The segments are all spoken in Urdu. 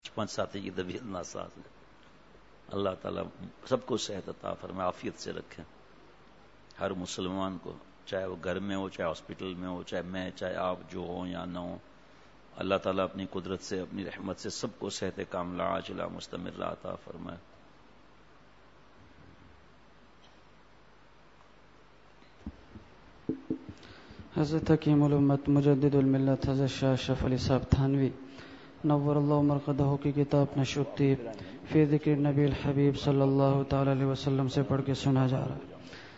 5 ساتھی کی طبیعت ناساز ہے. اللہ تعالیٰ سب کو صحت عطا فرمائے، عافیت سے رکھے ہر مسلمان کو، چاہے وہ گھر میں ہو، چاہے ہاسپٹل میں ہو، چاہے میں، چاہے آپ جو ہوں یا نہ ہوں. اللہ تعالیٰ اپنی قدرت سے، اپنی رحمت سے سب کو صحت کاملہ عاجلہ مستمرہ عطا فرمائے. حضرت حکیم الامت مجدد الملت حضرت شاہ اشرف علی صاحب تھانوی نور اللہ مرقدہ کی کتاب نشر الطیب فی ذکر نبی الحبیب صلی اللہ تعالی علیہ وسلم سے پڑھ کے سنا جا رہا ہے.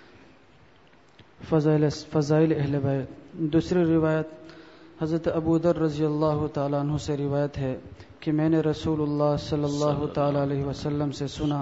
فضائل اہل بیت. دوسری روایت حضرت ابو ذر رضی اللہ تعالیٰ عنہ سے روایت ہے کہ میں نے رسول اللہ صلی اللہ تعالی علیہ وسلم سے سنا،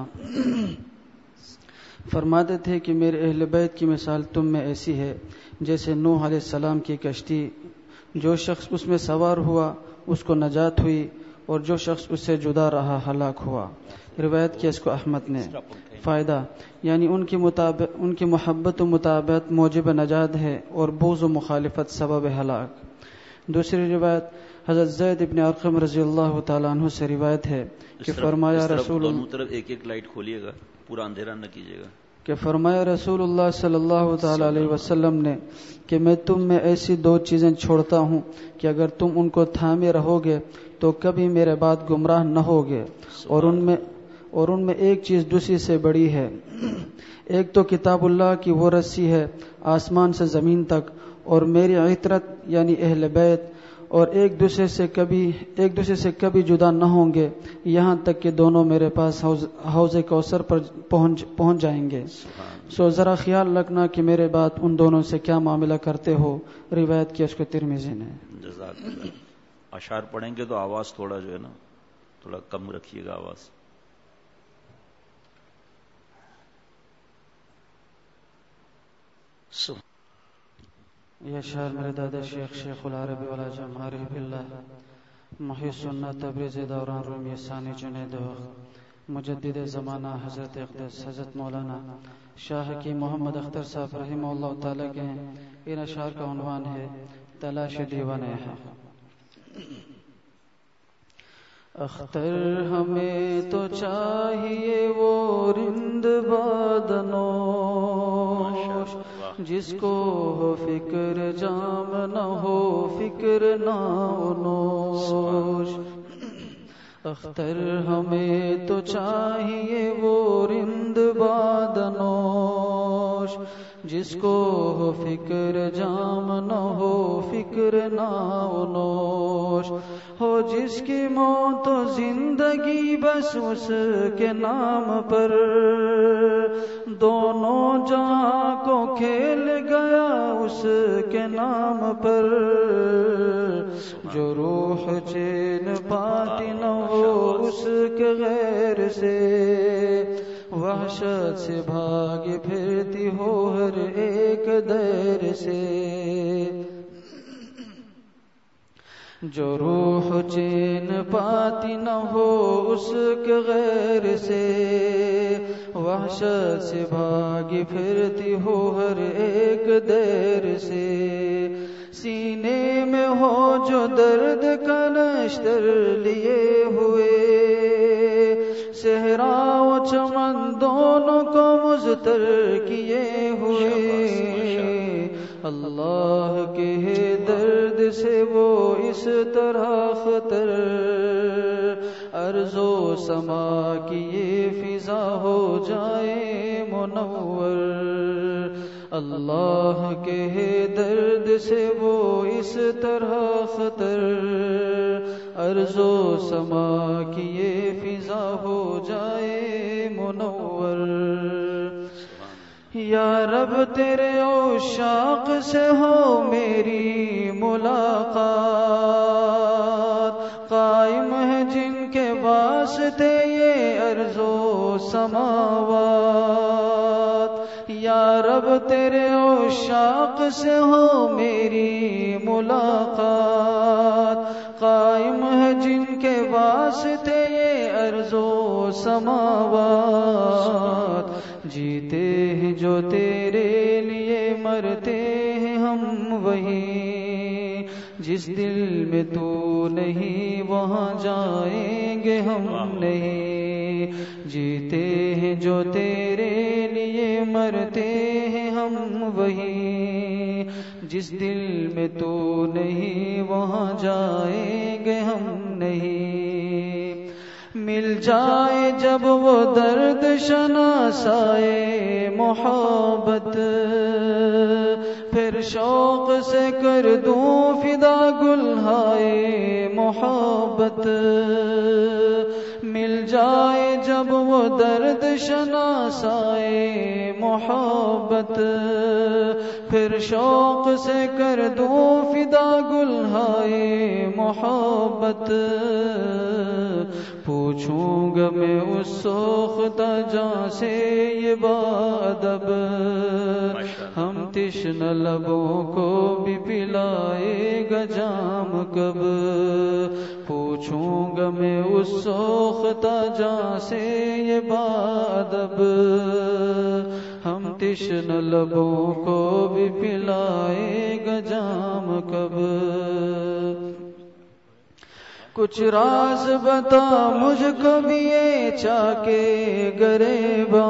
فرماتے تھے کہ میرے اہل بیت کی مثال تم میں ایسی ہے جیسے نوح علیہ السلام کی کشتی، جو شخص اس میں سوار ہوا اس کو نجات ہوئی اور جو شخص اس سے جدا رہا ہلاک ہوا. روایت کیا اس کو احمد نے. فائدہ یعنی ان کی محبت و مطابقت موجب نجات ہے اور بغض و مخالفت سبب ہلاک. دوسری روایت حضرت زید ابن ارقم رضی اللہ تعالیٰ عنہ سے روایت ہے کہ فرمایا رسول دونوں طرف ایک ایک لائٹ کھولیے گا، پورا اندھیرا نہ کیجیے گا. کہ فرمایا رسول اللہ صلی اللہ تعالی علیہ وسلم نے کہ میں تم میں ایسی 2 چیزیں چھوڑتا ہوں کہ اگر تم ان کو تھامے رہو گے تو کبھی میرے بعد گمراہ نہ ہوگے، اور ان میں ایک چیز دوسری سے بڑی ہے. ایک تو کتاب اللہ کی وہ رسی ہے آسمان سے زمین تک، اور میری عطرت یعنی اہل بیت، اور ایک دوسرے سے کبھی جدا نہ ہوں گے یہاں تک کہ دونوں میرے پاس حوض کوثر پر پہنچ جائیں گے. سو ذرا خیال رکھنا کہ میرے بعد ان دونوں سے کیا معاملہ کرتے ہو. روایت کی اس کو ترمذی نے. جزاک اللہ. اشعار پڑھیں گے تو آواز تھوڑا جو ہے نا تھوڑا کم رکھیے گا آواز. یہ شعر میرے دادا شیخ العربی والعجم عارف باللہ محی سنت تبریز دوران رومی ثانی جنید وقت مجدد زمانہ حضرت اقدس حضرت مولانا شاہ حکیم محمد اختر صاحب رحمہ اللہ تعالیٰ کے ہیں. ان اشعار کا عنوان ہے تلاش دیوان حق. اختر ہمیں تو چاہیے وہ رند بادنوش جس کو ہو فکر جام نہ ہو فکر نانوش. اختر ہمیں تو چاہیے وہ رند بادنوش جس کو ہو فکر جام نہ ہو فکر نانوش، ہو جس کی موت و زندگی بس اس کے نام پر، دونوں جہاں کو کھیل گیا اس کے نام پر. جو روح چین پاتی نہ ہو اس کے غیر سے، وحشت سے بھاگ پھرتی ہو ہر ایک دیر سے. جو روح چین پاتی نہ ہو اس کے غیر سے، وحشت سے بھاگ پھرتی ہو ہر ایک دیر سے. سینے میں ہو جو درد کا نشتر لیے ہوئے، صحرا و چمن دونوں کو مضطر کیے ہوئے. اللہ کے درد سے وہ اس طرح خطر، ارض و سما کی یہ فضا ہو جائے منور. اللہ کے درد سے وہ اس طرح خطر، ارض و سما کی یہ فضا ہو جائے منور. یا رب تیرے عشاق سے ہو میری ملاقات، قائم ہے جن کے واسطے یہ ارض و سماوات. یا رب تیرے عشاق سے ہو میری ملاقات، قائم ہے جن کے واسطے یہ ارض و سماوات. جیتے ہیں جو تیرے لیے، مرتے ہیں ہم وہیں جس دل میں تو نہیں وہاں جائیں گے ہم نہیں، جیتے ہیں جو تیرے لیے مرتے ہیں ہم وہی، جس دل میں تو نہیں وہاں جائیں گے ہم نہیں، مل جائے جب وہ درد شناسائے محبت، پھر شوق سے کر دوں فدا گلہائے محبت، مل جائے جب وہ درد شناسائے محبت، پھر شوق سے کر دوں فدا گلہائے محبت، پوچھوں گا میں اس سوختہ جاں سے یہ بادب، ہم تشنہ لبوں کو بھی پلائے گا جام کب، پوچھوں گا میں اس سوختہ جاں سے یہ بادب، ہم تشنہ لبوں کو بھی پلائے گا جام کب، کچھ راز بتا مجھ کو بھی یہ چاکے گریباں،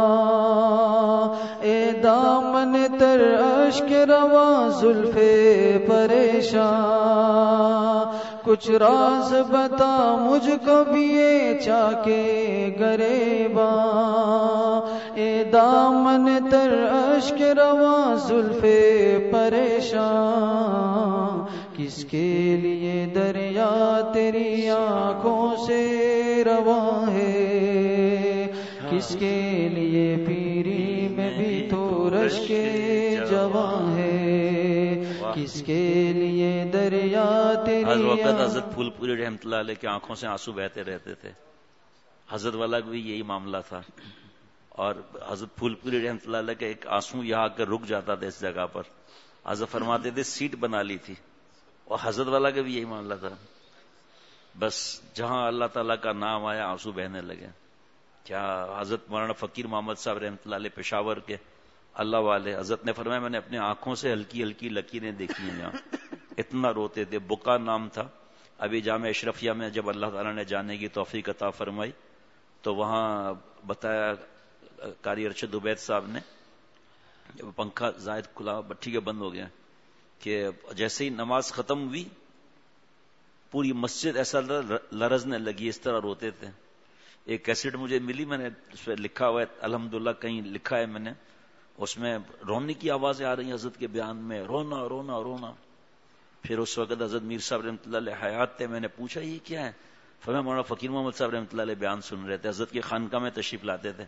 اے دامن تر اشک رواں زلف پریشاں، کچھ راز بتا مجھ کو بھی یہ چاکے گریباں، اے دامن تر اشک رواں زلف پریشاں، کس کے لیے دریا تیری آنکھوں سے رواں ہے، کس کے لیے پیری میں بھی تو رشک جواں ہے، کس کے لیے دریا تیری ہر وقت حضرت پھول پوری رحمت اللہ علیہ کی آنکھوں سے آنسو بہتے رہتے تھے، حضرت والا بھی یہی معاملہ تھا، اور حضرت پھول پوری رحمت اللہ علیہ کا ایک آنسو یہاں آ کر رک جاتا تھا اس جگہ پر، حضرت فرماتے تھے سیٹ بنا لی تھی، اور حضرت والا کا بھی یہی معاملہ تھا، بس جہاں اللہ تعالیٰ کا نام آیا آنسو بہنے لگے۔ کیا حضرت مولانا فقیر محمد صاحب رحمۃ اللہ علیہ پشاور کے اللہ والے، حضرت نے فرمایا میں نے اپنے آنکھوں سے ہلکی ہلکی لکیریں دیکھی ہیں یہاں، اتنا روتے تھے، بکا نام تھا۔ ابھی جامعہ اشرفیہ میں جب اللہ تعالیٰ نے جانے کی توفیق عطا فرمائی تو وہاں بتایا قاری ارشد عبید صاحب نے، جب پنکھا زائد کھلا بٹھی کے بند ہو گیا، کہ جیسے ہی نماز ختم ہوئی پوری مسجد ایسا لرزنے لگی، اس طرح روتے تھے۔ ایک کیسٹ مجھے ملی، میں نے اس پہ لکھا ہوا ہے، الحمدللہ کہیں لکھا ہے میں نے، اس میں رونے کی آوازیں آ رہی ہیں حضرت کے بیان میں، رونا رونا رونا۔ پھر اس وقت حضرت میر صاحب رحمۃ اللہ علیہ حیات تھے، میں نے پوچھا یہ کیا ہے؟ فرمایا مولانا فقیر محمد صاحب رحمۃ اللہ علیہ بیان سن رہے تھے، حضرت کی خانقاہ میں تشریف لاتے تھے۔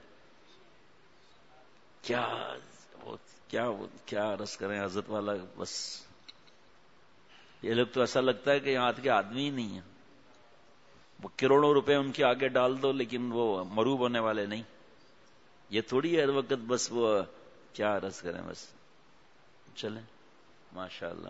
کیا عرض کریں حضرت والا، بس یہ لوگ تو ایسا لگتا ہے کہ یہاں کے آدمی ہی نہیں ہیں، وہ کروڑوں روپے ان کے آگے ڈال دو لیکن وہ مروب ہونے والے نہیں۔ یہ تھوڑی ہے ہر وقت بس وہ کیا عرض کریں، بس چلیں ماشاء اللہ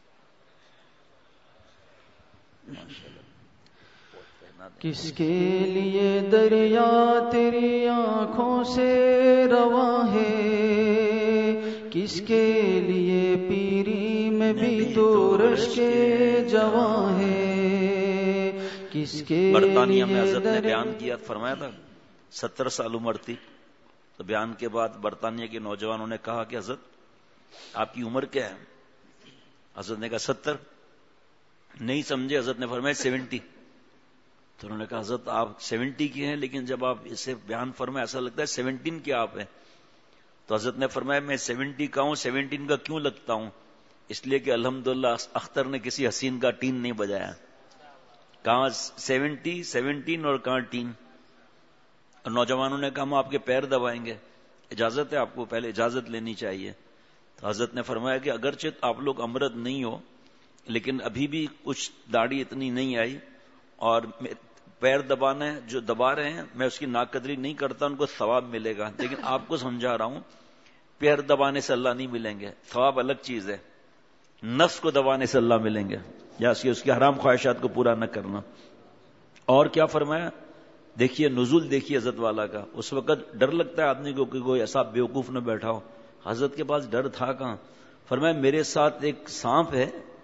کس کے لیے دریا تیری آنکھوں سے رواں ہے، کس کے لیے پیری میں بھی تو رشک جواں ہے، کس کے برطانیہ میں حضرت نے بیان کیا، فرمایا تھا 70 سال عمر تھی تو بیان کے بعد برطانیہ کے نوجوانوں نے کہا کہ حضرت آپ کی عمر کیا ہے؟ حضرت نے کہا 70۔ نہیں سمجھے، حضرت نے فرمایا 70۔ تو انہوں نے کہا حضرت آپ 70 کی ہیں لیکن جب آپ اسے بیان فرمائے ایسا لگتا ہے 17 کے آپ ہیں۔ تو حضرت نے فرمایا میں 70 کا ہوں، 17 کا کیوں لگتا ہوں؟ اس لیے کہ الحمدللہ اختر نے کسی حسین کا ٹین نہیں بجایا۔ کہاں 70 17 اور کہاں ٹین؟ اور نوجوانوں نے کہا ہم آپ کے پیر دبائیں گے، اجازت ہے آپ کو؟ پہلے اجازت لینی چاہیے۔ تو حضرت نے فرمایا کہ اگرچہ آپ لوگ امرد نہیں ہو لیکن ابھی بھی کچھ داڑھی اتنی نہیں آئی، اور پیر دبانا ہے جو دبا رہے ہیں میں اس کی ناقدری نہیں کرتا، ان کو ثواب ملے گا، لیکن آپ کو سمجھا رہا ہوں پیر دبانے سے اللہ نہیں ملیں گے، ثواب الگ چیز ہے، نفس کو دبانے سے اللہ ملیں گے، یا اس کی حرام خواہشات کو پورا نہ کرنا۔ اور کیا فرمایا؟ دیکھیے نزول دیکھیے حضرت والا کا، اس وقت ڈر لگتا ہے آدمی کو کہ کوئی ایسا بیوقوف نہ بیٹھا ہو، حضرت کے پاس ڈر تھا کہاں؟ فرمایا میرے ساتھ ایک سانپ ہے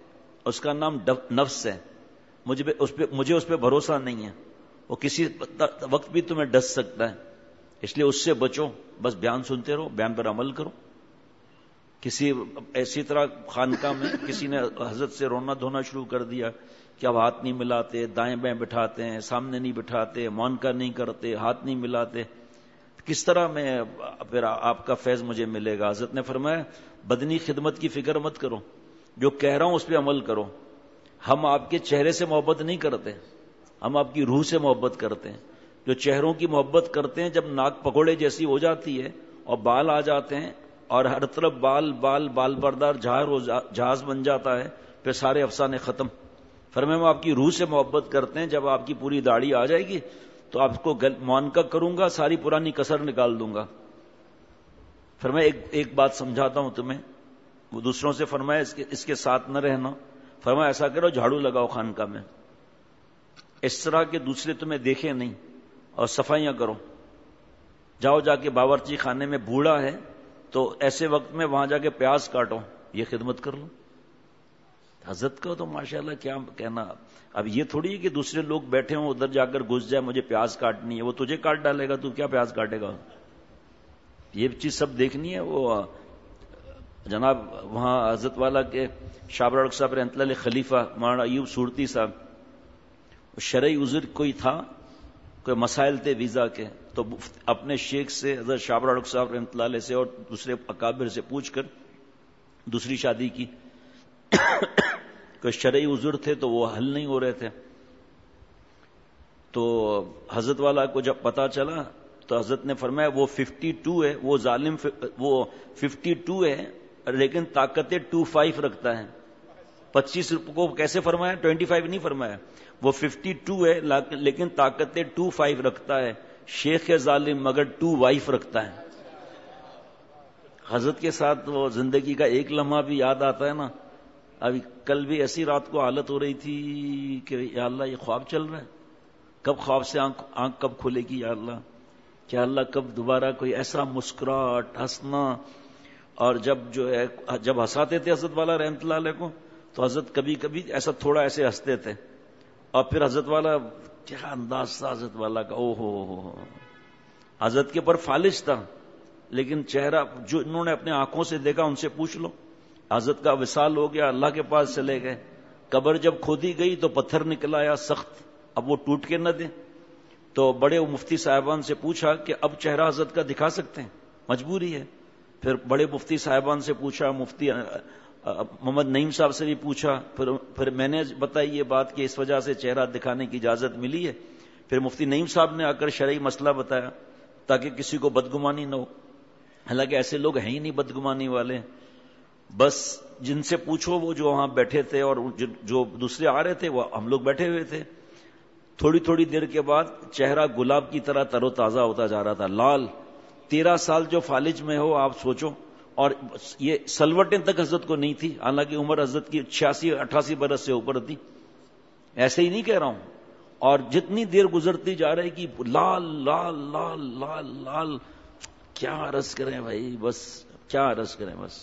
اس کا نام نفس ہے. مجھے اس پہ بھروسہ نہیں ہے. وہ کسی وقت بھی تمہیں ڈس سکتا ہے، اس لیے اس سے بچو. بس بیان سنتے رہو، بیان پر عمل کرو. کسی ایسی طرح خانقاہ میں کسی نے حضرت سے رونا دھونا شروع کر دیا کہ اب ہاتھ نہیں ملاتے، دائیں بائیں بٹھاتے ہیں، سامنے نہیں بٹھاتے، مونکا نہیں کرتے، ہاتھ نہیں ملاتے، کس طرح میں پھر آپ کا فیض مجھے ملے گا؟ حضرت نے فرمایا بدنی خدمت کی فکر مت کرو، جو کہہ رہا ہوں اس پہ عمل کرو. ہم آپ کے چہرے سے محبت نہیں کرتے، ہم آپ کی روح سے محبت کرتے ہیں. جو چہروں کی محبت کرتے ہیں، جب ناک پکوڑے جیسی ہو جاتی ہے اور بال آ جاتے ہیں اور ہر طرف بال بال بال بردار جہاز بن جاتا ہے، پھر سارے افسانے ختم. فرمایا میں آپ کی روح سے محبت کرتے ہیں. جب آپ کی پوری داڑھی آ جائے گی تو آپ کو معانقہ کروں گا، ساری پرانی کسر نکال دوں گا. فرمایا ایک بات سمجھاتا ہوں تمہیں. وہ دوسروں سے فرمایا اس کے ساتھ نہ رہنا. فرمایا ایسا کرو جھاڑو لگاؤ خانقاہ میں، اس طرح کہ دوسرے تمہیں دیکھیں نہیں، اور صفائیاں کرو. جاؤ جا کے باورچی خانے میں بوڑھا ہے تو ایسے وقت میں وہاں جا کے پیاز کاٹو، یہ خدمت کر لو. حضرت کا تو ماشاءاللہ کیا کہنا. اب یہ تھوڑی ہے کہ دوسرے لوگ بیٹھے ہوں ادھر جا کر گھس جائے مجھے پیاز کاٹنی ہے، وہ تجھے کاٹ ڈالے گا، تو کیا پیاز کاٹے گا؟ یہ چیز سب دیکھنی ہے. وہ جناب وہاں حضرت والا کے شابر صاحب رحمۃ اللہ علیہ خلیفہ مولانا ایوب صورتی صاحب، شرعی عذر کوئی تھا، کوئی مسائل تھے ویزا کے، تو اپنے شیخ سے حضرت شابر صاحب رحمۃ اللہ علیہ سے اور دوسرے اکابر سے پوچھ کر دوسری شادی کی. کوئی شرعی عذر تھے تو وہ حل نہیں ہو رہے تھے. تو حضرت والا کو جب پتا چلا تو حضرت نے فرمایا وہ 52 ہے، وہ ظالم وہ 52 ہے لیکن طاقتیں 25 رکھتا ہے. 25 کو کیسے فرمایا؟ 25 نہیں فرمایا. وہ 52 ہے لیکن طاقتیں 25 رکھتا ہے. شیخ ظالم مگر 2 وائف رکھتا ہے. حضرت کے ساتھ وہ زندگی کا ایک لمحہ بھی یاد آتا ہے نا. ابھی کل بھی ایسی رات کو حالت ہو رہی تھی کہ یا اللہ یہ خواب چل رہا ہے، کب خواب سے آنکھ کب کھلے گی یا اللہ، کیا اللہ کب دوبارہ کوئی ایسا مسکراہٹ ہنسنا. اور جب ہنساتے تھے حضرت والا رحمۃ اللہ علیہ کو تو حضرت کبھی کبھی ایسا تھوڑا ایسے ہنستے تھے، اور پھر حضرت والا کیا انداز تھا حضرت والا کا. او ہو حضرت کے پر فالش تھا لیکن چہرہ جو انہوں نے اپنے آنکھوں سے دیکھا ان سے پوچھ لو. حضرت کا وصال ہو گیا، اللہ کے پاس چلے گئے. قبر جب کھودی گئی تو پتھر نکل آیا سخت، اب وہ ٹوٹ کے نہ دے. تو بڑے مفتی صاحبان سے پوچھا کہ اب چہرہ حضرت کا دکھا سکتے ہیں، مجبوری ہے. پھر بڑے مفتی صاحبان سے پوچھا، مفتی محمد نعیم صاحب سے بھی پوچھا. پھر میں نے بتائی یہ بات کہ اس وجہ سے چہرہ دکھانے کی اجازت ملی ہے. پھر مفتی نعیم صاحب نے آ کر شرعی مسئلہ بتایا تاکہ کسی کو بدگمانی نہ ہو. حالانکہ ایسے لوگ ہیں ہی نہیں بدگمانی والے. بس جن سے پوچھو وہ جو وہاں بیٹھے تھے اور جو دوسرے آ رہے تھے وہ ہم لوگ بیٹھے ہوئے تھے. تھوڑی تھوڑی دیر کے بعد چہرہ گلاب کی طرح تر و تازہ ہوتا جا رہا تھا، لال. 13 سال جو فالج میں ہو آپ سوچو. اور یہ سلوٹیں تک حضرت کو نہیں تھی، حالانکہ عمر حضرت کی 86-88 برس سے اوپر تھی. ایسے ہی نہیں کہہ رہا ہوں. اور جتنی دیر گزرتی جا رہی کہ لال لال لال لال لال. کیا عرض کریں بھائی، بس کیا عرض کریں، بس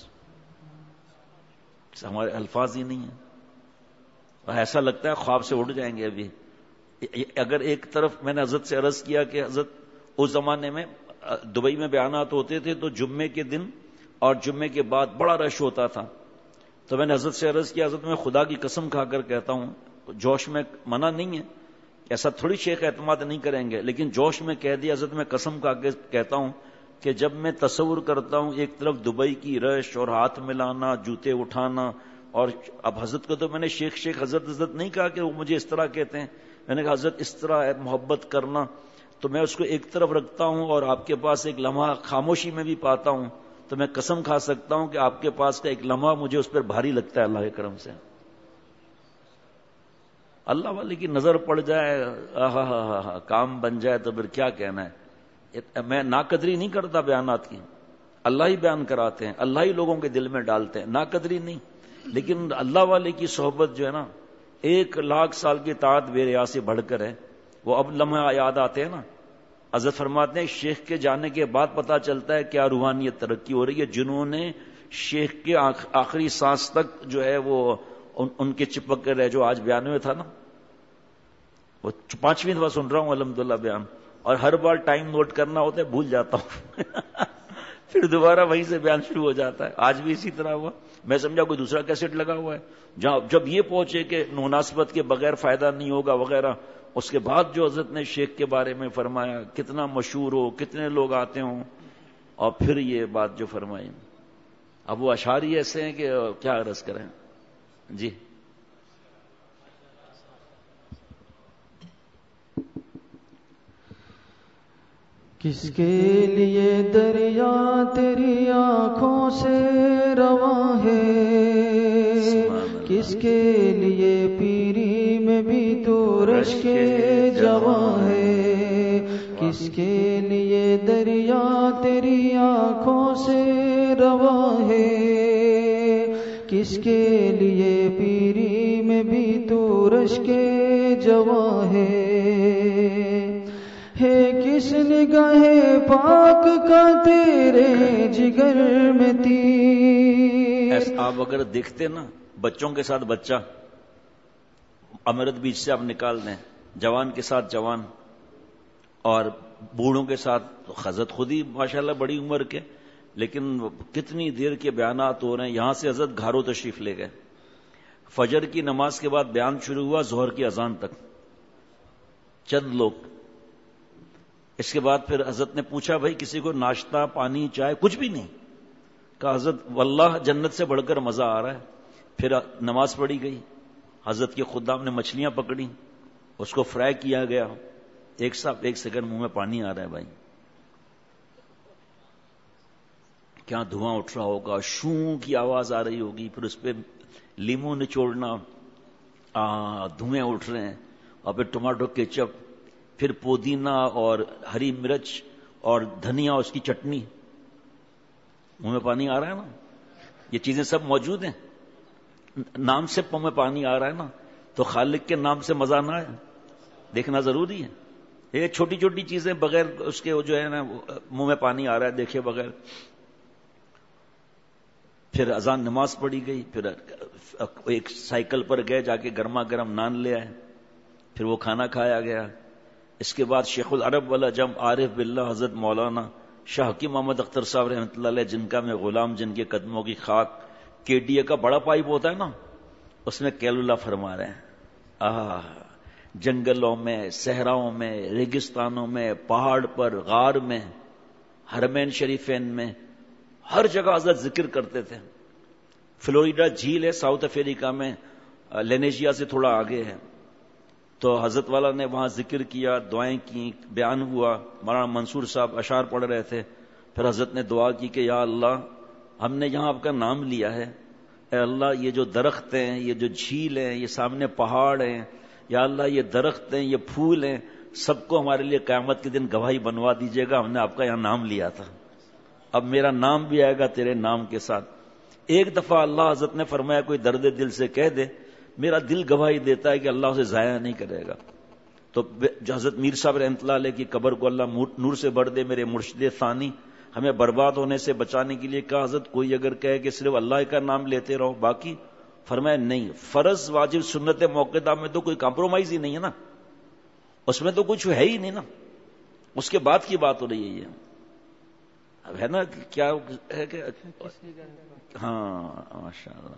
ہمارے الفاظ ہی نہیں ہیں. اور ایسا لگتا ہے خواب سے اٹھ جائیں گے ابھی. اگر ایک طرف میں نے حضرت سے عرض کیا کہ حضرت اس زمانے میں دبئی میں بیانات ہوتے تھے تو جمعے کے دن اور جمعے کے بعد بڑا رش ہوتا تھا. تو میں نے حضرت سے عرض کیا حضرت میں خدا کی قسم کھا کر کہتا ہوں، جوش میں منع نہیں ہے، ایسا تھوڑی شیخ اعتماد نہیں کریں گے، لیکن جوش میں کہہ دیا حضرت میں قسم کھا کے کہتا ہوں کہ جب میں تصور کرتا ہوں ایک طرف دبئی کی رش اور ہاتھ ملانا، جوتے اٹھانا، اور اب حضرت کو تو میں نے شیخ حضرت نہیں کہا کہ وہ مجھے اس طرح کہتے ہیں. میں نے کہا حضرت اس طرح محبت کرنا، تو میں اس کو ایک طرف رکھتا ہوں اور آپ کے پاس ایک لمحہ خاموشی میں بھی پاتا ہوں، تو میں قسم کھا سکتا ہوں کہ آپ کے پاس کا ایک لمحہ مجھے اس پر بھاری لگتا ہے اللہ کے کرم سے. اللہ والے کی نظر پڑ جائے، کام بن جائے تو پھر کیا کہنا ہے. میں ناقدری نہیں کرتا بیانات کی، اللہ ہی بیان کراتے ہیں، اللہ ہی لوگوں کے دل میں ڈالتے ہیں، ناقدری نہیں. لیکن اللہ والے کی صحبت جو ہے نا 1,00,000 سال کی طاعت بے ریا سے بڑھ کر ہے. وہ اب لمحہ یاد آتے ہیں نا. حضرت فرماتے ہیں شیخ کے جانے کے بعد پتا چلتا ہے کیا روحانیت ترقی ہو رہی ہے. جنہوں نے شیخ کے آخری سانس تک جو ہے وہ ان کے چپک کے رہ جو آج بیان میں تھا نا، وہ 5ویں دفعہ سن رہا ہوں الحمدللہ بیان، اور ہر بار ٹائم نوٹ کرنا ہوتا ہے، بھول جاتا ہوں پھر دوبارہ وہیں سے بیان شروع ہو جاتا ہے. آج بھی اسی طرح ہوا. میں سمجھا کوئی دوسرا کیسٹ لگا ہوا ہے. جب یہ پہنچے کہ مناسبت کے بغیر فائدہ نہیں ہوگا وغیرہ، اس کے بعد جو حضرت نے شیخ کے بارے میں فرمایا، کتنا مشہور ہو، کتنے لوگ آتے ہوں، اور پھر یہ بات جو فرمائی. اب وہ اشعار ہی ایسے ہیں کہ کیا عرض کریں. جی کس کے لیے دریا تیری آنکھوں سے رواں ہے، کس کے لیے پیری میں بھی تو رشک جواں ہے، کس کے لیے دریا تیری آنکھوں سے رواں ہے، کس کے لیے پیری میں بھی تو رشک جواں ہے کس نگاہ پاک کا تیرے جگر میں تیر. آپ اگر دیکھتے نا بچوں کے ساتھ بچہ، امرت بیچ سے آپ نکال دیں، جوان کے ساتھ جوان، اور بوڑھوں کے ساتھ حضرت خود ہی ماشاءاللہ بڑی عمر کے، لیکن کتنی دیر کے بیانات ہو رہے ہیں. یہاں سے حضرت گھارو تشریف لے گئے، فجر کی نماز کے بعد بیان شروع ہوا ظہر کی اذان تک، چند لوگ. اس کے بعد پھر حضرت نے پوچھا بھائی کسی کو ناشتہ پانی چائے کچھ بھی نہیں؟ کہا حضرت واللہ جنت سے بڑھ کر مزہ آ رہا ہے. پھر نماز پڑھی گئی، حضرت کے خدام نے مچھلیاں پکڑی، اس کو فرائی کیا گیا. ایک سیکنڈ منہ میں پانی آ رہا ہے بھائی. کیا دھواں اٹھ رہا ہوگا، شوں کی آواز آ رہی ہوگی، پھر اس پہ لیمو نچوڑنا، دھوئیں اٹھ رہے ہیں، اور پھر ٹماٹو کیچپ، پھر پودینہ اور ہری مرچ اور دھنیا، اس کی چٹنی. منہ میں پانی آ رہا ہے نا. یہ چیزیں سب موجود ہیں، نام سے منہ میں پانی آ رہا ہے نا. تو خالق کے نام سے مزہ نہ آئے، دیکھنا ضروری ہے. یہ چھوٹی چھوٹی چیزیں بغیر اس کے جو ہے نا منہ میں پانی آ رہا ہے دیکھے بغیر. پھر اذان نماز پڑھی گئی، پھر ایک سائیکل پر گئے، جا کے گرما گرم نان لے آئے، پھر وہ کھانا کھایا گیا. اس کے بعد شیخ العرب والعجم عارف باللہ حضرت مولانا شاہ حکیم محمد اختر صاحب رحمۃ اللہ علیہ، جن کا میں غلام، جن کے قدموں کی خاک، کے ڈی اے کا بڑا پائپ ہوتا ہے نا، اس میں کیلولہ فرما رہے ہیں. جنگلوں میں، صحراؤں میں، ریگستانوں میں، پہاڑ پر، غار میں، حرمین شریفین میں، ہر جگہ حضرت ذکر کرتے تھے. فلوریڈا جھیل ہے ساؤتھ افریقہ میں، لینیجیا سے تھوڑا آگے ہے، تو حضرت والا نے وہاں ذکر کیا، دعائیں کی، بیان ہوا. مولانا منصور صاحب اشعار پڑھ رہے تھے. پھر حضرت نے دعا کی کہ یا اللہ ہم نے یہاں آپ کا نام لیا ہے، اے اللہ یہ جو درخت ہیں، یہ جو جھیل ہیں، یہ سامنے پہاڑ ہیں، یا اللہ یہ درخت ہیں، یہ پھول ہیں، سب کو ہمارے لیے قیامت کے دن گواہی بنوا دیجیے گا، ہم نے آپ کا یہاں نام لیا تھا، اب میرا نام بھی آئے گا تیرے نام کے ساتھ. ایک دفعہ اللہ حضرت نے فرمایا کوئی درد دل سے کہہ دے، میرا دل گواہی دیتا ہے کہ اللہ اسے ضائع نہیں کرے گا. تو جو حضرت میر صاحب رحمۃ اللہ علیہ کی قبر کو اللہ نور سے بھر دے، میرے مرشد ثانی، ہمیں برباد ہونے سے بچانے کے لیے کہا حضرت کوئی اگر کہے کہ صرف اللہ کا نام لیتے رہو باقی، فرمایا نہیں، فرض واجب سنت موقعہ میں تو کوئی کمپرومائز ہی نہیں ہے نا، اس میں تو کچھ ہے ہی نہیں نا، اس کے بعد کی بات ہو رہی ہے. یہ اب ہے نا کیا ہے کہ ہاں ماشاء اللہ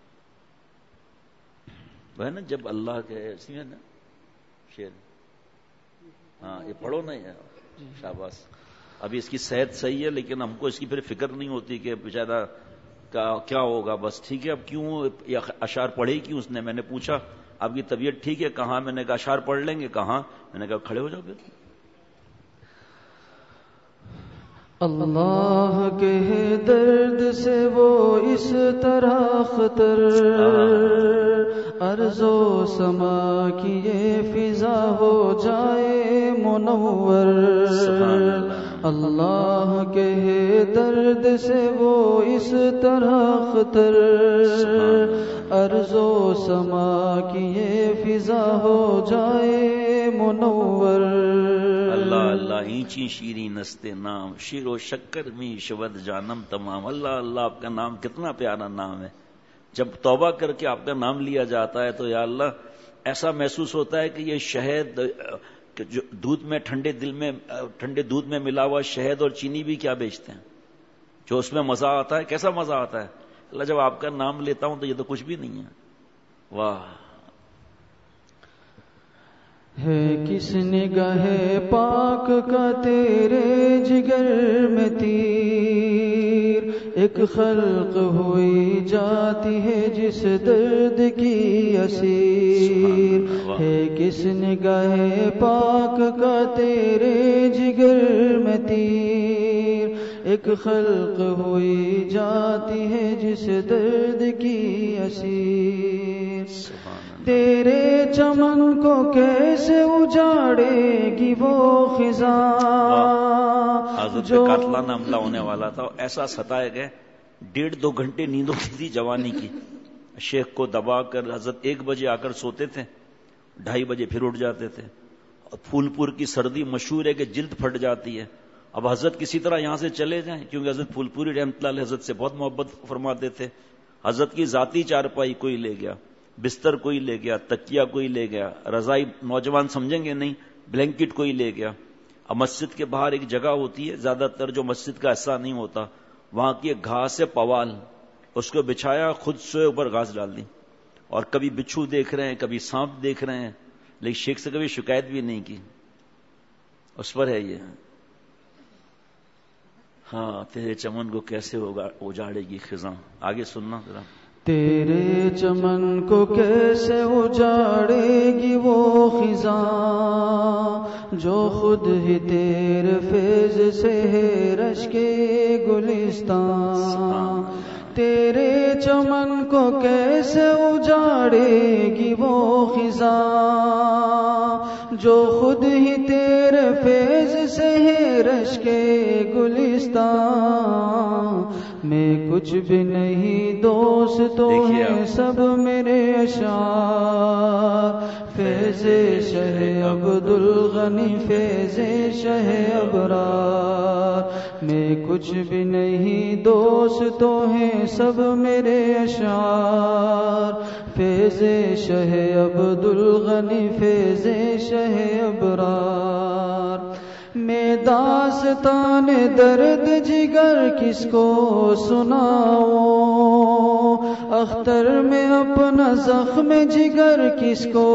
وہ ہے نا، جب اللہ کے شیر، ہاں یہ پڑھو نہیں ہے، شاباش. ابھی اس کی صحت صحیح ہے، لیکن ہم کو اس کی پھر فکر نہیں ہوتی کہ بیچارہ کیا ہوگا. بس ٹھیک ہے، اب کیوں اشعار پڑھے کیوں اس نے؟ میں نے پوچھا آپ کی طبیعت ٹھیک ہے؟ کہاں؟ میں نے کہا اشعار پڑھ لیں گے. کہاں؟ میں نے کہا کھڑے ہو جاؤ پھر. اللہ کے درد سے وہ اس طرح خطر، ارض و سما کی یہ فضا ہو جائے منور. اللہ کے درد سے وہ اس طرح خطر، ارض و سما کی یہ فضا ہو جائے منور. اللہ اللہ اینچی شیریں نستے نام، شیر و شکر می شود جانم تمام. اللہ اللہ آپ کا نام کتنا پیارا نام ہے. جب توبہ کر کے آپ کا نام لیا جاتا ہے تو یا اللہ ایسا محسوس ہوتا ہے کہ یہ شہد جو دودھ میں ٹھنڈے دودھ میں ملا ہوا شہد اور چینی بھی کیا بیچتے ہیں، جو اس میں مزہ آتا ہے، کیسا مزہ آتا ہے اللہ جب آپ کا نام لیتا ہوں تو یہ تو کچھ بھی نہیں ہے. واہ. ہے کس نگاہ پاک کا تیرے جگر میں تیر، ایک خلق ہوئی جاتی ہے جس درد کی اسیر. ہے کس نگاہ پاک کا تیرے جگر میں تیر، ایک خلق ہوئی جاتی ہے جس درد کی اسیر. تیرے چمن کو کیسے اجاڑے گی وہ خزاں جو قاتلانہ حملہ ہونے والا تھا، ایسا ستائے گئے 1.5-2 گھنٹے نیند ہوتی تھی جوانی کی. شیخ کو دبا کر حضرت 1 بجے آ کر سوتے تھے، 2:30 بجے پھر اٹھ جاتے تھے. پھول پور کی سردی مشہور ہے کہ جلد پھٹ جاتی ہے. اب حضرت کسی طرح یہاں سے چلے جائیں کیونکہ حضرت پھول پوری رحمۃ اللہ علیہ حضرت سے بہت محبت فرماتے تھے. حضرت کی ذاتی چارپائی کوئی لے گیا، بستر کوئی لے گیا، تکیہ کوئی لے گیا، رضائی نوجوان سمجھیں گے نہیں، بلینکٹ کوئی لے گیا. اب مسجد کے باہر ایک جگہ ہوتی ہے، زیادہ تر جو مسجد کا حصہ نہیں ہوتا، وہاں کی ایک گھاس ہے پوال، اس کو بچھایا، خود سوئے اوپر گھاس ڈال دی. اور کبھی بچھو دیکھ رہے ہیں، کبھی سانپ دیکھ رہے ہیں، لیکن شیخ سے کبھی شکایت بھی نہیں کی. اس پر ہے یہ. ہاں تیرے چمن کو کیسے اجاڑے گی خزاں. آگے سننا ذرا. تیرے چمن کو کیسے اجاڑے گی وہ خزاں جو خود ہی تیرے فیض سے ہے رشک گلستان. تیرے چمن کو کیسے اجاڑے گی وہ خزاں جو خود ہی تیرے فیض سے ہے رشک گلستان. میں کچھ بھی نہیں دوستوں ہیں سب میرے اشعار. فیض شہ عبد الغنی فیض شہ ابرار. میں کچھ بھی نہیں دوستوں ہیں سب میرے اشعار. فیض شہ عبد الغنی فیض شہ ابرار. میں داستان درد جگر کس کو سناؤں، اختر میں اپنا زخم جگر کس کو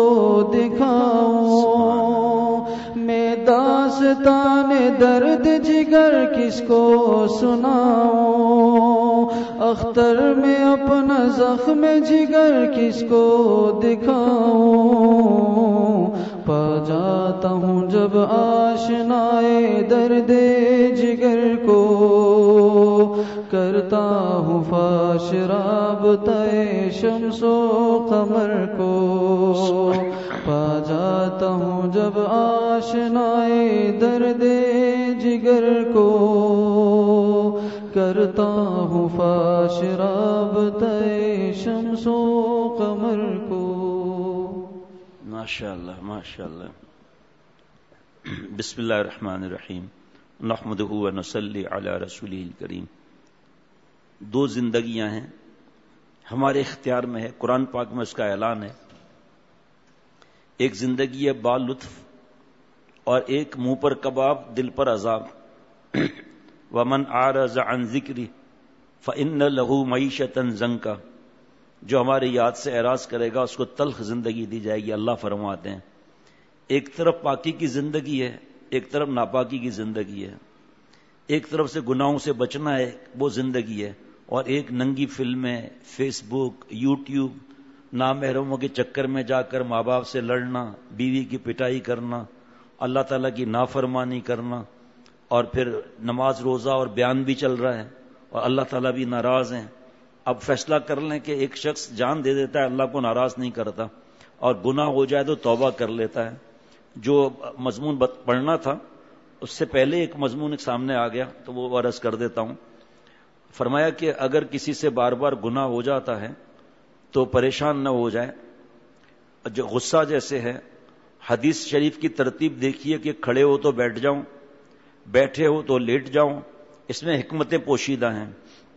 دکھاؤں. میں داستان درد جگر کس کو سناؤں، اختر میں اپنا زخم جگر کس کو دکھاؤں. پا جاتا ہوں جب آشنائے درد جگر کو، کرتا ہوں فاش رابطۂ شمس و قمر کو. پا جاتا ہوں جب آشنائے درد جگر کو، کرتا ہوں فاش رابطۂ شمس و قمر کو. ماشاءاللہ ماشاءاللہ. بسم اللہ الرحمن الرحیم. نحمدہ و نصلی علی رسولہ الکریم. 2 زندگیاں ہیں ہمارے اختیار میں ہے، قرآن پاک میں اس کا اعلان ہے. ایک زندگی ہے با لطف اور ایک منہ پر کباب دل پر عذاب. ومن اعرض عن ذکری فإن له معیشۃ ضنکا. جو ہماری یاد سے اعراض کرے گا اس کو تلخ زندگی دی جائے گی. اللہ فرماتے ہیں ایک طرف پاکی کی زندگی ہے، ایک طرف ناپاکی کی زندگی ہے. ایک طرف سے گناہوں سے بچنا ہے وہ زندگی ہے، اور ایک ننگی فلمیں، فیس بک، یوٹیوب، نامحرموں کے چکر میں جا کر ماں باپ سے لڑنا، بیوی کی پٹائی کرنا، اللہ تعالیٰ کی نافرمانی کرنا، اور پھر نماز روزہ اور بیان بھی چل رہا ہے اور اللہ تعالیٰ بھی ناراض ہیں. اب فیصلہ کر لیں کہ ایک شخص جان دے دیتا ہے، اللہ کو ناراض نہیں کرتا، اور گناہ ہو جائے تو توبہ کر لیتا ہے. جو مضمون پڑھنا تھا اس سے پہلے ایک مضمون سامنے آ گیا تو وہ عرض کر دیتا ہوں. فرمایا کہ اگر کسی سے بار بار گناہ ہو جاتا ہے تو پریشان نہ ہو جائے. جو غصہ جیسے ہے، حدیث شریف کی ترتیب دیکھیے کہ کھڑے ہو تو بیٹھ جاؤں، بیٹھے ہو تو لیٹ جاؤں. اس میں حکمتیں پوشیدہ ہیں.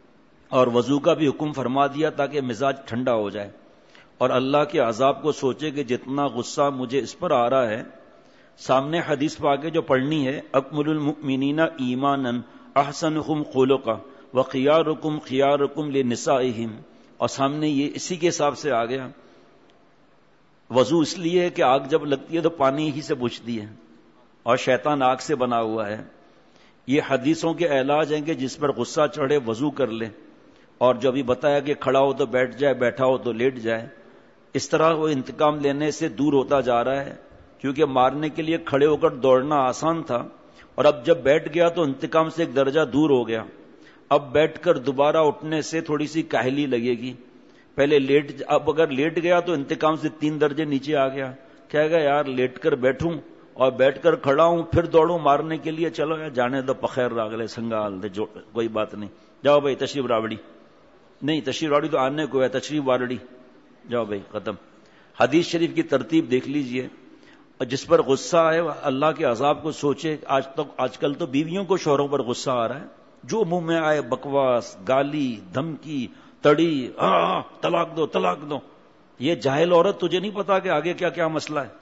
اور وضو کا بھی حکم فرما دیا تاکہ مزاج ٹھنڈا ہو جائے، اور اللہ کے عذاب کو سوچے کہ جتنا غصہ مجھے اس پر آ رہا ہے. سامنے حدیث پاک جو پڑھنی ہے، اکمل المؤمنین ایمانا احسنہم خلقا وخیارکم خیارکم لنسائہم، اور سامنے یہ اسی کے حساب سے آ گیا. وضو اس لیے ہے کہ آگ جب لگتی ہے تو پانی ہی سے بجھتی ہے، اور شیطان آگ سے بنا ہوا ہے. یہ حدیثوں کے علاج ہیں کہ جس پر غصہ چڑھے وضو کر لے، اور جو ابھی بتایا کہ کھڑا ہو تو بیٹھ جائے، بیٹھا ہو تو لیٹ جائے. اس طرح وہ انتقام لینے سے دور ہوتا جا رہا ہے، کیونکہ مارنے کے لیے کھڑے ہو کر دوڑنا آسان تھا، اور اب جب بیٹھ گیا تو انتقام سے ایک درجہ دور ہو گیا. اب بیٹھ کر دوبارہ اٹھنے سے تھوڑی سی کاہلی لگے گی. پہلے اب اگر لیٹ گیا تو انتقام سے 3 درجے نیچے آ گیا. کہے گا یار لیٹ کر بیٹھوں اور بیٹھ کر کھڑا ہوں پھر دوڑوں مارنے کے لیے، چلو یار جانے دو، پخیر راگلے سنگال دے، کوئی بات نہیں، جاؤ بھائی تشریف راوڑی. نہیں، تشریف راوڑی تو آنے کو ہے، تشریف وارڑی، جاؤ بھائی ختم. حدیث شریف کی ترتیب دیکھ لیجئے. جس پر غصہ آئے اللہ کے عذاب کو سوچے. آج کل تو بیویوں کو شوہروں پر غصہ آ رہا ہے، جو منہ میں آئے بکواس، گالی، دھمکی، تڑی، طلاق دو طلاق دو. یہ جاہل عورت، تجھے نہیں پتا کہ آگے کیا کیا مسئلہ ہے.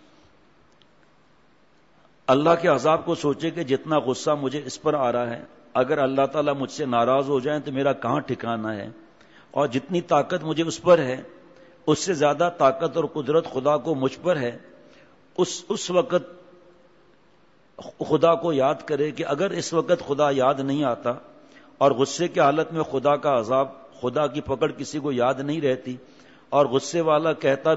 اللہ کے عذاب کو سوچے کہ جتنا غصہ مجھے اس پر آ رہا ہے، اگر اللہ تعالیٰ مجھ سے ناراض ہو جائیں تو میرا کہاں ٹھکانہ ہے، اور جتنی طاقت مجھے اس پر ہے اس سے زیادہ طاقت اور قدرت خدا کو مجھ پر ہے. اس وقت خدا کو یاد کرے کہ اگر اس وقت خدا یاد نہیں آتا، اور غصے کی حالت میں خدا کا عذاب، خدا کی پکڑ کسی کو یاد نہیں رہتی، اور غصے والا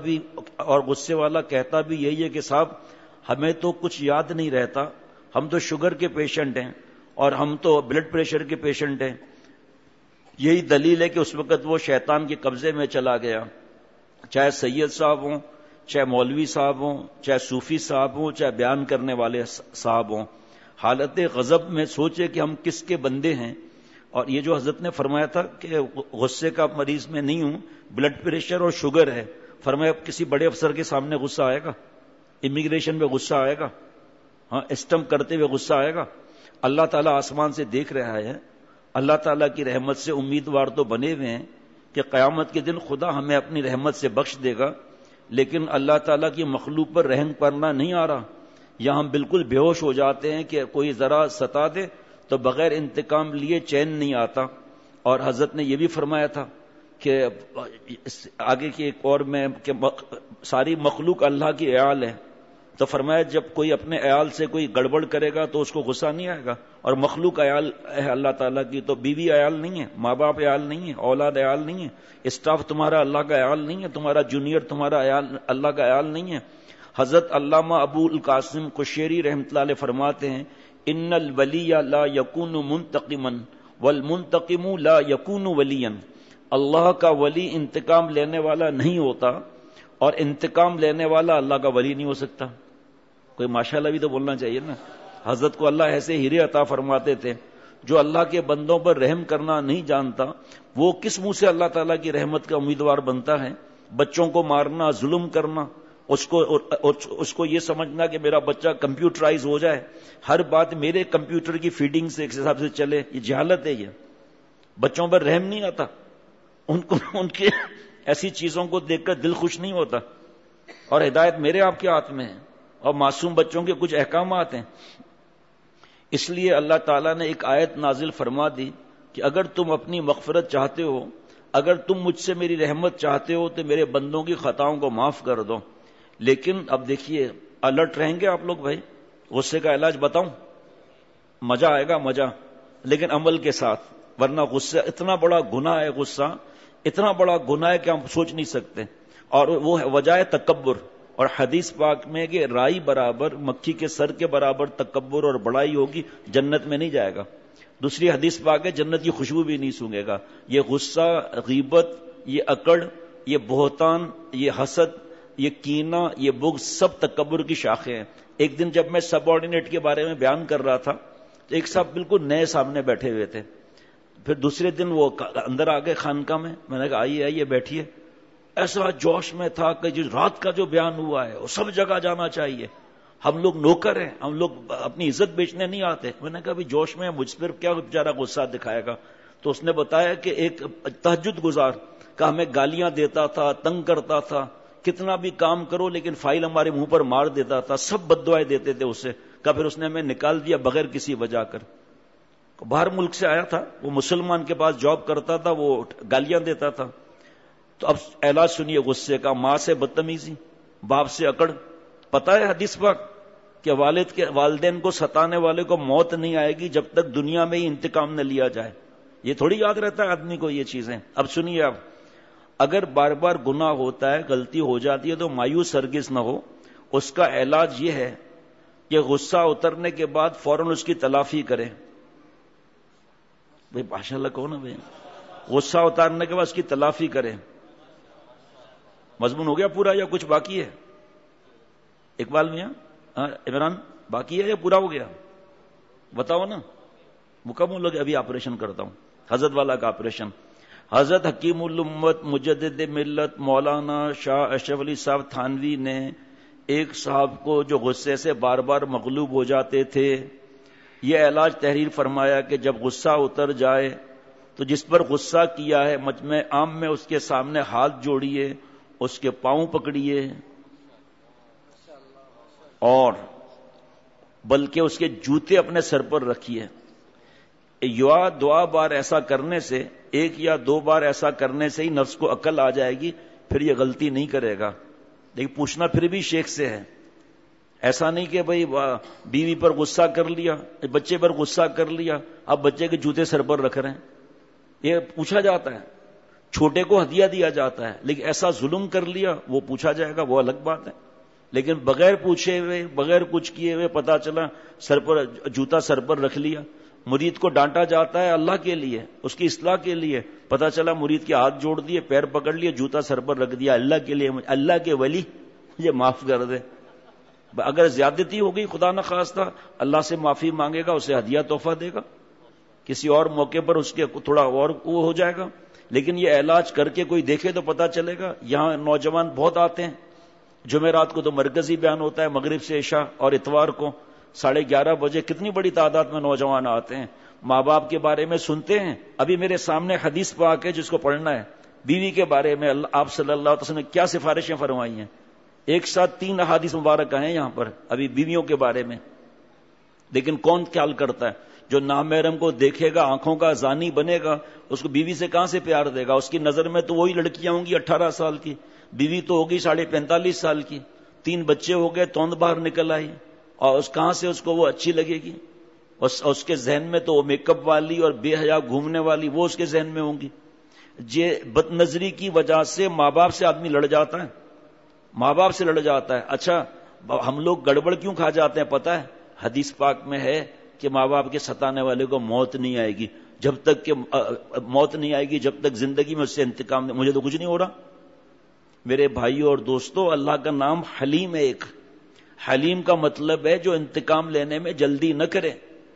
کہتا بھی یہی ہے کہ صاحب ہمیں تو کچھ یاد نہیں رہتا، ہم تو شوگر کے پیشنٹ ہیں اور ہم تو بلڈ پریشر کے پیشنٹ ہیں. یہی دلیل ہے کہ اس وقت وہ شیطان کے قبضے میں چلا گیا. چاہے سید صاحب ہوں، چاہے مولوی صاحب ہوں، چاہے صوفی صاحب ہوں، چاہے بیان کرنے والے صاحب ہوں، حالت غضب میں سوچے کہ ہم کس کے بندے ہیں. اور یہ جو حضرت نے فرمایا تھا کہ غصے کا مریض میں نہیں ہوں، بلڈ پریشر اور شوگر ہے، فرمایا کسی بڑے افسر کے سامنے غصہ آئے گا؟ امیگریشن میں غصہ آئے گا؟ ہاں، اسٹمپ کرتے ہوئے غصہ آئے گا؟ اللہ تعالیٰ آسمان سے دیکھ رہا ہے. اللہ تعالیٰ کی رحمت سے امیدوار تو بنے ہوئے ہیں کہ قیامت کے دن خدا ہمیں اپنی رحمت سے بخش دے گا، لیکن اللہ تعالیٰ کی مخلوق پر رحم کرنا نہیں آ رہا. یا ہم بالکل بے ہوش ہو جاتے ہیں کہ کوئی ذرا ستا دے تو بغیر انتقام لیے چین نہیں آتا. اور حضرت نے یہ بھی فرمایا تھا کہ آگے کی ایک اور میں کہ ساری مخلوق اللہ کی عیال ہے، تو فرمایا جب کوئی اپنے عیال سے کوئی گڑبڑ کرے گا تو اس کو غصہ نہیں آئے گا. اور مخلوق عیال ہے اللہ تعالیٰ کی، تو بیوی عیال نہیں ہے، ماں باپ عیال نہیں ہے، اولاد عیال نہیں ہے، اسٹاف تمہارا اللہ کا عیال نہیں ہے، تمہارا جونیئر تمہارا عیال اللہ کا عیال نہیں ہے. حضرت علامہ ابو القاسم قشیری رحمۃ اللہ علیہ فرماتے ہیں، ان الولی لا یکون منتقما والمنتقم لا یکون ولیا. اللہ کا ولی انتقام لینے والا نہیں ہوتا، اور انتقام لینے والا اللہ کا ولی نہیں ہو سکتا. کوئی ماشاءاللہ بھی تو بولنا چاہیے نا. حضرت کو اللہ ایسے ہیرے عطا فرماتے تھے. جو اللہ کے بندوں پر رحم کرنا نہیں جانتا وہ کس منہ سے اللہ تعالیٰ کی رحمت کا امیدوار بنتا ہے؟ بچوں کو مارنا، ظلم کرنا، اس کو یہ سمجھنا کہ میرا بچہ کمپیوٹرائز ہو جائے، ہر بات میرے کمپیوٹر کی فیڈنگ سے ایک حساب سے چلے، یہ جہالت ہے. یہ بچوں پر رحم نہیں آتا، ان کے ایسی چیزوں کو دیکھ کر دل خوش نہیں ہوتا. اور ہدایت میرے آپ کے ہاتھ میں ہے، اور معصوم بچوں کے کچھ احکامات ہیں. اس لیے اللہ تعالیٰ نے ایک آیت نازل فرما دی کہ اگر تم اپنی مغفرت چاہتے ہو، اگر تم مجھ سے میری رحمت چاہتے ہو تو میرے بندوں کی خطاؤں کو معاف کر دو. لیکن اب دیکھیے، الرٹ رہیں گے آپ لوگ بھائی. غصے کا علاج بتاؤں؟ مزہ آئے گا، مزہ، لیکن عمل کے ساتھ، ورنہ غصہ اتنا بڑا گناہ ہے، غصہ اتنا بڑا گناہ ہے کہ ہم سوچ نہیں سکتے. اور وہ وجہ ہے تکبر. اور حدیث پاک میں کہ رائی برابر، مکھی کے سر کے برابر تکبر اور بڑائی ہوگی، جنت میں نہیں جائے گا. دوسری حدیث پاک ہے جنت کی خوشبو بھی نہیں سونگے گا. یہ غصہ، غیبت، یہ اکڑ، یہ بہتان، یہ حسد، یہ کینہ، یہ بغض، سب تکبر کی شاخیں ہیں. ایک دن جب میں سب آرڈینیٹ کے بارے میں بیان کر رہا تھا تو ایک صاحب بالکل نئے سامنے بیٹھے ہوئے تھے. پھر دوسرے دن وہ اندر آ گئے خانقاہ میں نے کہا آئیے آئیے بیٹھیے. ایسا جوش میں تھا کہ جو رات کا جو بیان ہوا ہے وہ سب جگہ جانا چاہیے. ہم لوگ نوکر ہیں، ہم لوگ اپنی عزت بیچنے نہیں آتے. میں نے کہا بھی جوش میں مجھ پر کیا بیچارہ غصہ دکھائے گا. تو اس نے بتایا کہ ایک تہجد گزار کا ہمیں گالیاں دیتا تھا، تنگ کرتا تھا، کتنا بھی کام کرو لیکن فائل ہمارے منہ پر مار دیتا تھا، سب بد دعائیں دیتے تھے اسے. کہ پھر اس نے ہمیں نکال دیا بغیر کسی وجہ کر. باہر ملک سے آیا تھا، وہ مسلمان کے پاس جاب کرتا تھا، وہ گالیاں دیتا تھا. تو اب علاج سنیے غصے کا. ماں سے بدتمیزی، باپ سے اکڑ. پتہ ہے حدیث پاک کہ والدین کو ستانے والے کو موت نہیں آئے گی جب تک دنیا میں ہی انتقام نہ لیا جائے. یہ تھوڑی یاد رہتا ہے آدمی کو یہ چیزیں. اب سنیے آپ، اگر بار بار گناہ ہوتا ہے، غلطی ہو جاتی ہے تو مایوس ہرگز نہ ہو. اس کا علاج یہ ہے کہ غصہ اترنے کے بعد فوراً اس کی تلافی کرے. بھائی ماشاء اللہ کہو نا بھائی. غصہ اتارنے کے بعد اس کی تلافی کرے. مضمون ہو گیا پورا یا کچھ باقی ہے؟ اقبال میاں، عمران، باقی ہے یا پورا ہو گیا؟ بتاؤ نا. مکمل ہو گیا. ابھی آپریشن کرتا ہوں، حضرت والا کا آپریشن. حضرت حکیم الامت مجدد ملت مولانا شاہ اشرف علی صاحب تھانوی نے ایک صاحب کو جو غصے سے بار بار مغلوب ہو جاتے تھے، یہ علاج تحریر فرمایا کہ جب غصہ اتر جائے تو جس پر غصہ کیا ہے مجمع عام میں اس کے سامنے ہاتھ جوڑیے، اس کے پاؤں پکڑیے، اور بلکہ اس کے جوتے اپنے سر پر رکھیے. یا دعا بار ایسا کرنے سے، ایک یا دو بار ایسا کرنے سے ہی نفس کو عقل آ جائے گی، پھر یہ غلطی نہیں کرے گا. لیکن پوچھنا پھر بھی شیخ سے ہے. ایسا نہیں کہ بھئی بیوی پر غصہ کر لیا، بچے پر غصہ کر لیا، اب بچے کے جوتے سر پر رکھ رہے ہیں. یہ پوچھا جاتا ہے، چھوٹے کو ہدیہ دیا جاتا ہے، لیکن ایسا ظلم کر لیا وہ پوچھا جائے گا، وہ الگ بات ہے. لیکن بغیر پوچھے ہوئے، بغیر کچھ کیے ہوئے پتا چلا سر پر جوتا سر پر رکھ لیا. مرید کو ڈانٹا جاتا ہے اللہ کے لیے، اس کی اصلاح کے لیے، پتا چلا مرید کے ہاتھ جوڑ دیے، پیر پکڑ لیے، جوتا سر پر رکھ دیا اللہ کے لیے. اللہ کے ولی مجھے معاف کر دے. اگر زیادتی ہو گئی خدا نہ خواستہ، اللہ سے معافی مانگے گا، اسے ہدیہ تحفہ دے گا، کسی اور موقع پر اس کے تھوڑا اور وہ ہو جائے گا. لیکن یہ علاج کر کے کوئی دیکھے تو پتا چلے گا. یہاں نوجوان بہت آتے ہیں، جمعرات کو تو مرکزی بیان ہوتا ہے، مغرب سے عشاء، اور اتوار کو 11:30 بجے کتنی بڑی تعداد میں نوجوان آتے ہیں. ماں باپ کے بارے میں سنتے ہیں. ابھی میرے سامنے حدیث پاک ہے جس کو پڑھنا ہے. بیوی کے بارے میں آپ صلی اللہ علیہ وسلم نے کیا سفارشیں فرمائی ہیں. ایک ساتھ 3 احادیث مبارکہ ہیں یہاں پر ابھی بیویوں کے بارے میں. لیکن کون خیال کرتا ہے؟ جو نامحرم کو دیکھے گا، آنکھوں کا زانی بنے گا، اس کو بیوی سے کہاں سے پیار دے گا؟ اس کی نظر میں تو وہی لڑکیاں ہوں گی 18 سال کی، بیوی تو ہوگی 45.5 سال کی. 3 بچے ہو گئے، توند باہر نکل آئی، اور کہاں سے اس کو وہ اچھی لگے گی؟ اس کے ذہن میں تو وہ میک اپ والی اور بے حیا گھومنے والی وہ اس کے ذہن میں ہوں گی. یہ بد نظری کی وجہ سے ماں باپ سے آدمی لڑ جاتا ہے، ماں باپ سے لڑ جاتا ہے. اچھا ہم لوگ گڑبڑ کیوں کھا جاتے ہیں پتہ ہے؟ حدیث پاک میں ہے کہ ماں باپ کے ستانے والے کو موت نہیں آئے گی جب تک کہ موت نہیں آئے گی جب تک زندگی میں اس سے انتقام نہیں. مجھے تو کچھ نہیں ہو رہا. میرے بھائیوں اور دوستوں، اللہ کا نام حلیم ہے. ایک حلیم کا مطلب ہے جو انتقام لینے میں جلدی نہ کرے.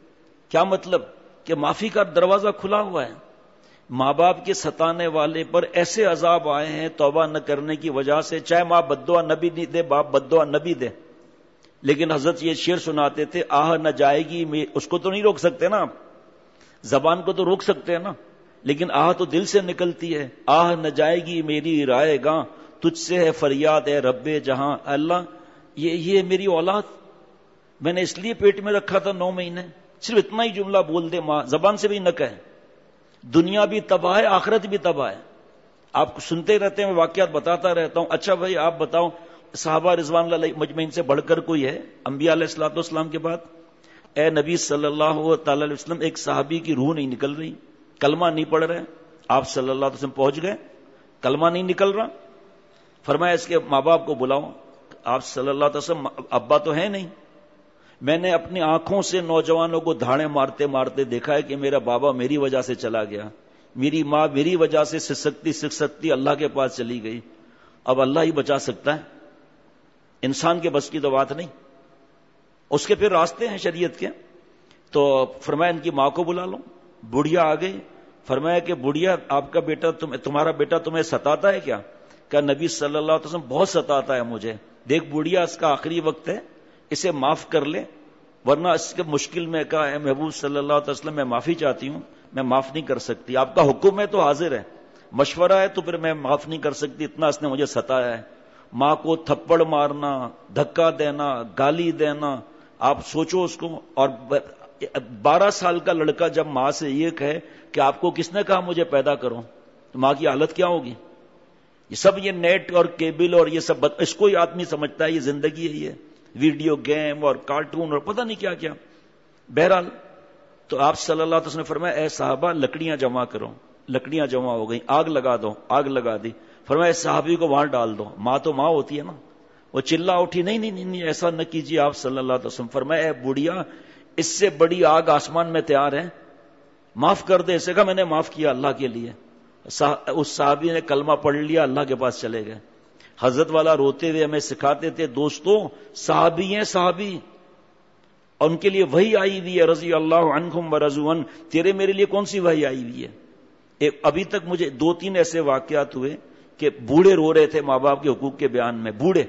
کیا مطلب؟ کہ معافی کا دروازہ کھلا ہوا ہے. ماں باپ کے ستانے والے پر ایسے عذاب آئے ہیں توبہ نہ کرنے کی وجہ سے، چاہے ماں بددعا نہ بھی دے، باپ بددعا نہ بھی دے، لیکن حضرت یہ شعر سناتے تھے، آہ نہ جائے گی. اس کو تو نہیں روک سکتے نا آپ، زبان کو تو روک سکتے ہیں نا، لیکن آہ تو دل سے نکلتی ہے. آہ نہ جائے گی میری رائے گاں، تجھ سے ہے فریاد اے رب جہاں. اللہ یہ میری اولاد میں نے اس لیے پیٹ میں رکھا تھا 9 مہینے. صرف اتنا ہی جملہ بول دے ماں، زبان سے بھی نہ کہے. دنیا بھی تباہ ہے، آخرت بھی تباہ ہے. آپ سنتے رہتے ہیں، میں واقعات بتاتا رہتا ہوں. اچھا بھائی آپ بتاؤ، صحابہ رضوان اللہ علیہ مجمعین سے بڑھ کر کوئی ہے انبیاء علیہ الصلوۃ والسلام کے بعد؟ اے نبی صلی اللہ تعالی علیہ وسلم، ایک صحابی کی روح نہیں نکل رہی، کلمہ نہیں پڑھ رہے. آپ صلی اللہ علیہ وسلم پہنچ گئے، کلمہ نہیں نکل رہا. فرمایا اس کے ماں باپ کو بلاؤ. آپ صلی اللہ علیہ وسلم ابا تو ہے نہیں. میں نے اپنی آنکھوں سے نوجوانوں کو دھاڑے مارتے مارتے دیکھا ہے کہ میرا بابا میری وجہ سے چلا گیا، میری ماں میری وجہ سے سکتی اللہ کے پاس چلی گئی. اب اللہ ہی بچا سکتا ہے، انسان کے بس کی تو بات نہیں. اس کے پھر راستے ہیں شریعت کے. تو فرمایا ان کی ماں کو بلا لو. بڑھیا آ گئی. فرمایا کہ بڑھیا آپ کا بیٹا تمہارا بیٹا تمہیں ستاتا ہے کیا؟ کہ نبی صلی اللہ علیہ وسلم بہت ستاتا ہے مجھے. دیکھ بڑھیا اس کا آخری وقت ہے، اسے معاف کر لے، ورنہ اس کے مشکل میں کہا ہے محبوب صلی اللہ علیہ وسلم میں معافی چاہتی ہوں، میں معاف نہیں کر سکتی. آپ کا حکم ہے تو حاضر ہے, مشورہ ہے تو پھر میں معاف نہیں کر سکتی, اتنا اس نے مجھے ستایا ہے. ماں کو تھپڑ مارنا, دھکا دینا, گالی دینا, آپ سوچو اس کو. اور 12 سال کا لڑکا جب ماں سے یہ کہے کہ آپ کو کس نے کہا مجھے پیدا کرو, تو ماں کی حالت کیا ہوگی؟ یہ سب یہ نیٹ اور کیبل اور یہ سب اس کو ہی آدمی سمجھتا ہے یہ زندگی ہے, یہ ویڈیو گیم اور کارٹون اور پتہ نہیں کیا کیا. بہرحال تو آپ صلی اللہ علیہ وسلم نے فرمایا اے صحابہ لکڑیاں جمع کرو. لکڑیاں جمع ہو گئیں, آگ لگا دو, آگ لگا دی. فرمایا اس صحابی کو وہاں ڈال دو. ماں تو ماں ہوتی ہے نا, وہ چلا اٹھی, نہیں نہیں نہیں ایسا نہ کیجیے آپ صلی اللہ علیہ وسلم. فرمایا اے بڑھیا, اس سے بڑی آگ آسمان میں تیار ہے, معاف کر دے. اسے کہا میں نے معاف کیا اللہ کے لیے. اس صحابی نے کلمہ پڑھ لیا, اللہ کے پاس چلے گئے. حضرت والا روتے ہوئے ہمیں سکھاتے تھے دوستوں صحابی ہیں صحابی, اور ان کے لیے وحی آئی ہوئی ہے, رضی اللہ عنہم ورضوا عنہ. تیرے میرے لیے کون سی وحی آئی ہوئی ہے؟ ابھی تک مجھے 2-3 ایسے واقعات ہوئے کہ بوڑھے رو رہے تھے ماں باپ کے حقوق کے بیان میں, بوڑھے.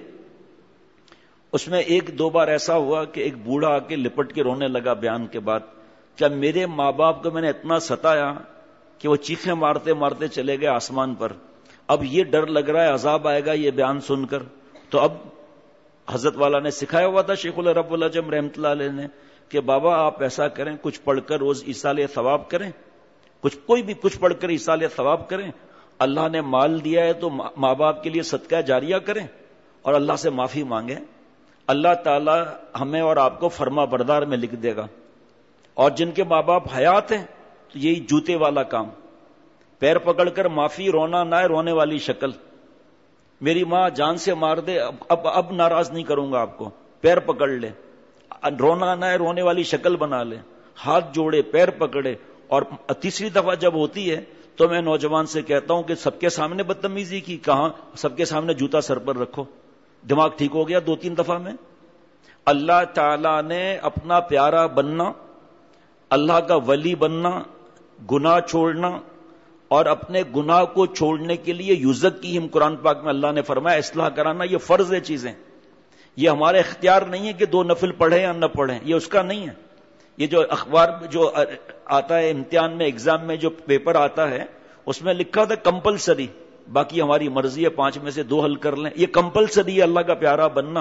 اس میں 1-2 بار ایسا ہوا کہ ایک بوڑھا آ کے لپٹ کے رونے لگا بیان کے بعد, کیا میرے ماں باپ کو میں نے اتنا ستایا کہ وہ چیخیں مارتے مارتے چلے گئے آسمان پر. اب یہ ڈر لگ رہا ہے عذاب آئے گا یہ بیان سن کر. تو اب حضرت والا نے سکھایا ہوا تھا شیخ العرب العجم رحمۃ اللہ علیہ نے کہ بابا آپ ایسا کریں, کچھ پڑھ کر روز ایصال ثواب کریں, کوئی بھی کچھ پڑھ کر ایصال ثواب کریں. اللہ نے مال دیا ہے تو ماں باپ کے لیے صدقہ جاریہ کریں اور اللہ سے معافی مانگیں. اللہ تعالی ہمیں اور آپ کو فرما بردار میں لکھ دے گا. اور جن کے ماں باپ حیات ہیں تو یہی جوتے والا کام, پیر پکڑ کر معافی, رونا نہ ہے رونے والی شکل. میری ماں جان سے مار دے اب ناراض نہیں کروں گا آپ کو, پیر پکڑ لے, رونا نہ ہے رونے والی شکل بنا لے, ہاتھ جوڑے, پیر پکڑے. اور تیسری دفعہ جب ہوتی ہے تو میں نوجوان سے کہتا ہوں کہ سب کے سامنے بدتمیزی کی, کہاں سب کے سامنے جوتا سر پر رکھو, دماغ ٹھیک ہو گیا 2-3 دفعہ میں. اللہ تعالی نے اپنا پیارا بننا, اللہ کا ولی بننا, گناہ چھوڑنا اور اپنے گناہ کو چھوڑنے کے لیے یزکیہم, قرآن پاک میں اللہ نے فرمایا اصلاح کرانا, یہ فرض ہے چیزیں. یہ ہمارے اختیار نہیں ہے کہ 2 نفل پڑھیں یا نہ پڑھیں, یہ اس کا نہیں ہے. یہ جو اخبار جو آتا ہے امتحان میں, ایگزام میں جو پیپر آتا ہے اس میں لکھا تھا کمپلسری, باقی ہماری مرضی ہے 5 میں سے 2 حل کر لیں. یہ کمپلسری ہے اللہ کا پیارا بننا.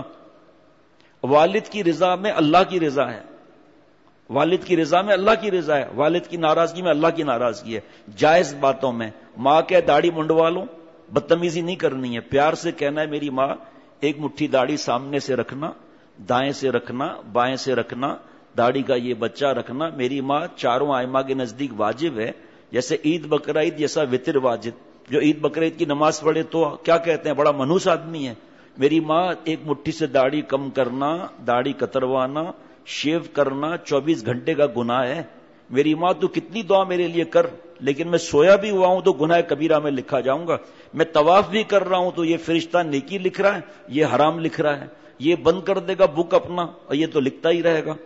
والد کی رضا میں اللہ کی رضا ہے, والد کی رضا میں اللہ کی رضا ہے, والد کی ناراضگی میں اللہ کی ناراضگی ہے. جائز باتوں میں ماں کہ داڑھی منڈوا لو, بدتمیزی نہیں کرنی ہے, پیار سے کہنا ہے میری ماں ایک مٹھی داڑھی سامنے سے رکھنا, دائیں سے رکھنا, بائیں سے رکھنا, داڑھی کا یہ بچہ رکھنا. میری ماں 4 ائمہ کے نزدیک واجب ہے, جیسے عید بقرعید جیسا وتر واجب. جو عید بقرعید کی نماز پڑھے تو کیا کہتے ہیں, بڑا منحوس آدمی ہے. میری ماں ایک مٹھی سے داڑھی کم کرنا, داڑھی کتروانا, شیو کرنا 24 گھنٹے کا گناہ ہے. میری ماں تو کتنی دعا میرے لیے کر, لیکن میں سویا بھی ہوا ہوں تو گناہ کبیرہ میں لکھا جاؤں گا. میں طواف بھی کر رہا ہوں تو یہ فرشتہ نیکی لکھ رہا ہے, یہ حرام لکھ رہا ہے. یہ بند کر دے گا بک اپنا اور یہ تو لکھتا ہی رہے گا.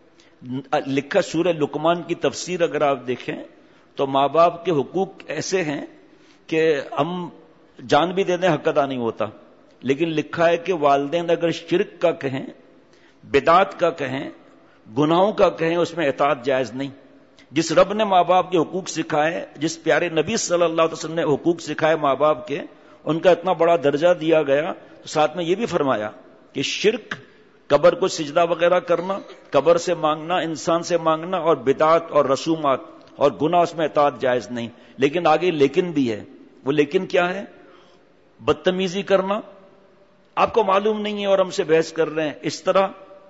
لکھا سورہ لقمان کی تفسیر اگر آپ دیکھیں تو ماں باپ کے حقوق ایسے ہیں کہ ہم جان بھی دے دیں حق ادا نہیں ہوتا. لیکن لکھا ہے کہ والدین اگر شرک کا کہیں, بدعت کا کہیں, گناہوں کا کہیں, اس میں اطاعت جائز نہیں. جس رب نے ماں باپ کے حقوق سکھائے, جس پیارے نبی صلی اللہ علیہ وسلم نے حقوق سکھائے ماں باپ کے, ان کا اتنا بڑا درجہ دیا گیا, تو ساتھ میں یہ بھی فرمایا کہ شرک, قبر کو سجدہ وغیرہ کرنا, قبر سے مانگنا, انسان سے مانگنا, اور بدعت اور رسومات اور گناہ, اس میں اطاعت جائز نہیں. لیکن آگے لیکن بھی ہے. وہ لیکن کیا ہے؟ بدتمیزی کرنا. آپ کو معلوم نہیں ہے اور ہم سے بحث کر رہے ہیں, اس طرح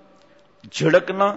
جھڑکنا,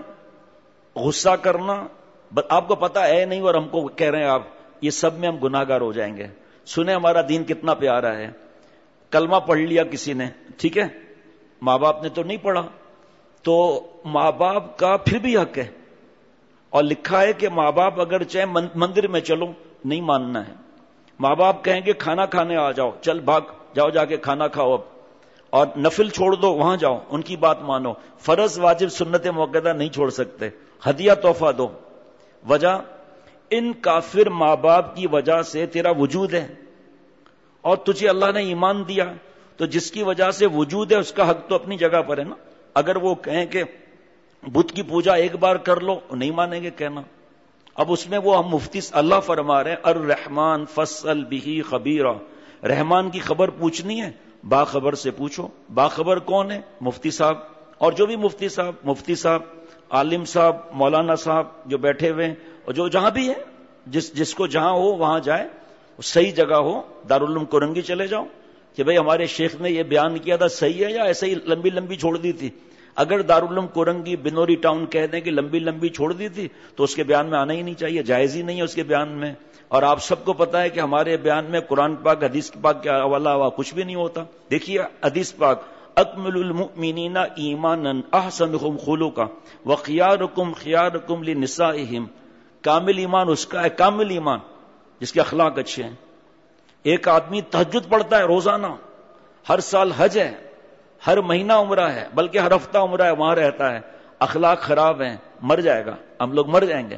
غصہ کرنا, آپ کو پتا ہے نہیں اور ہم کو کہہ رہے ہیں آپ, یہ سب میں ہم گناہگار ہو جائیں گے. سنیں ہمارا دین کتنا پیارا ہے. کلمہ پڑھ لیا کسی نے, ٹھیک ہے, ماں باپ نے تو نہیں پڑھا, تو ماں باپ کا پھر بھی حق ہے. اور لکھا ہے کہ ماں باپ اگر چاہے مندر میں چلو, نہیں ماننا ہے. ماں باپ کہیں گے کھانا کھانے آ جاؤ, چل بھاگ جاؤ جا کے کھانا کھاؤ اب, اور نفل چھوڑ دو وہاں جاؤ, ان کی بات مانو. فرض واجب سنت موقدہ نہیں چھوڑ سکتے. ہدیہ تحفہ دو. وجہ, ان کافر ماں باپ کی وجہ سے تیرا وجود ہے, اور تجھے اللہ نے ایمان دیا, تو جس کی وجہ سے وجود ہے اس کا حق تو اپنی جگہ پر ہے نا. اگر وہ کہیں کہ بت کی پوجا ایک بار کر لو, نہیں مانیں گے کہنا. اب اس میں وہ ہم مفتی اللہ فرما رہے ہیں الرحمن فاسأل بہ خبیرا، رحمان کی خبر پوچھنی ہے باخبر سے پوچھو. باخبر کون ہے؟ مفتی صاحب. اور جو بھی مفتی صاحب عالم صاحب مولانا صاحب جو بیٹھے ہوئے ہیں اور جو جہاں بھی ہے، جس کو جہاں ہو وہاں جائے، صحیح جگہ ہو. دارالعلوم کورنگی چلے جاؤ کہ بھئی ہمارے شیخ نے یہ بیان کیا تھا، صحیح ہے یا ایسے ہی لمبی لمبی چھوڑ دی تھی؟ اگر دارالعلوم کورنگی بنوری ٹاؤن کہہ دیں کہ لمبی لمبی چھوڑ دی تھی تو اس کے بیان میں آنا ہی نہیں چاہیے، جائز ہی نہیں ہے اس کے بیان میں. اور آپ سب کو پتا ہے کہ ہمارے بیان میں قرآن پاک حدیث پاک کے حوالہ ہوا کچھ بھی نہیں ہوتا. دیکھیے حدیث پاک اکمل المؤمنین ایمانا احسنہم خلقا وخیارکم خیارکم لنسائہم. کامل ایمان اس کا ہے، کامل ایمان جس کے اخلاق اچھے ہیں. ایک آدمی تہجد پڑھتا ہے روزانہ، ہر سال حج ہے، ہر مہینہ عمرہ ہے، بلکہ ہر ہفتہ عمرہ ہے، وہاں رہتا ہے، اخلاق خراب ہیں، مر جائے گا. ہم لوگ مر جائیں گے.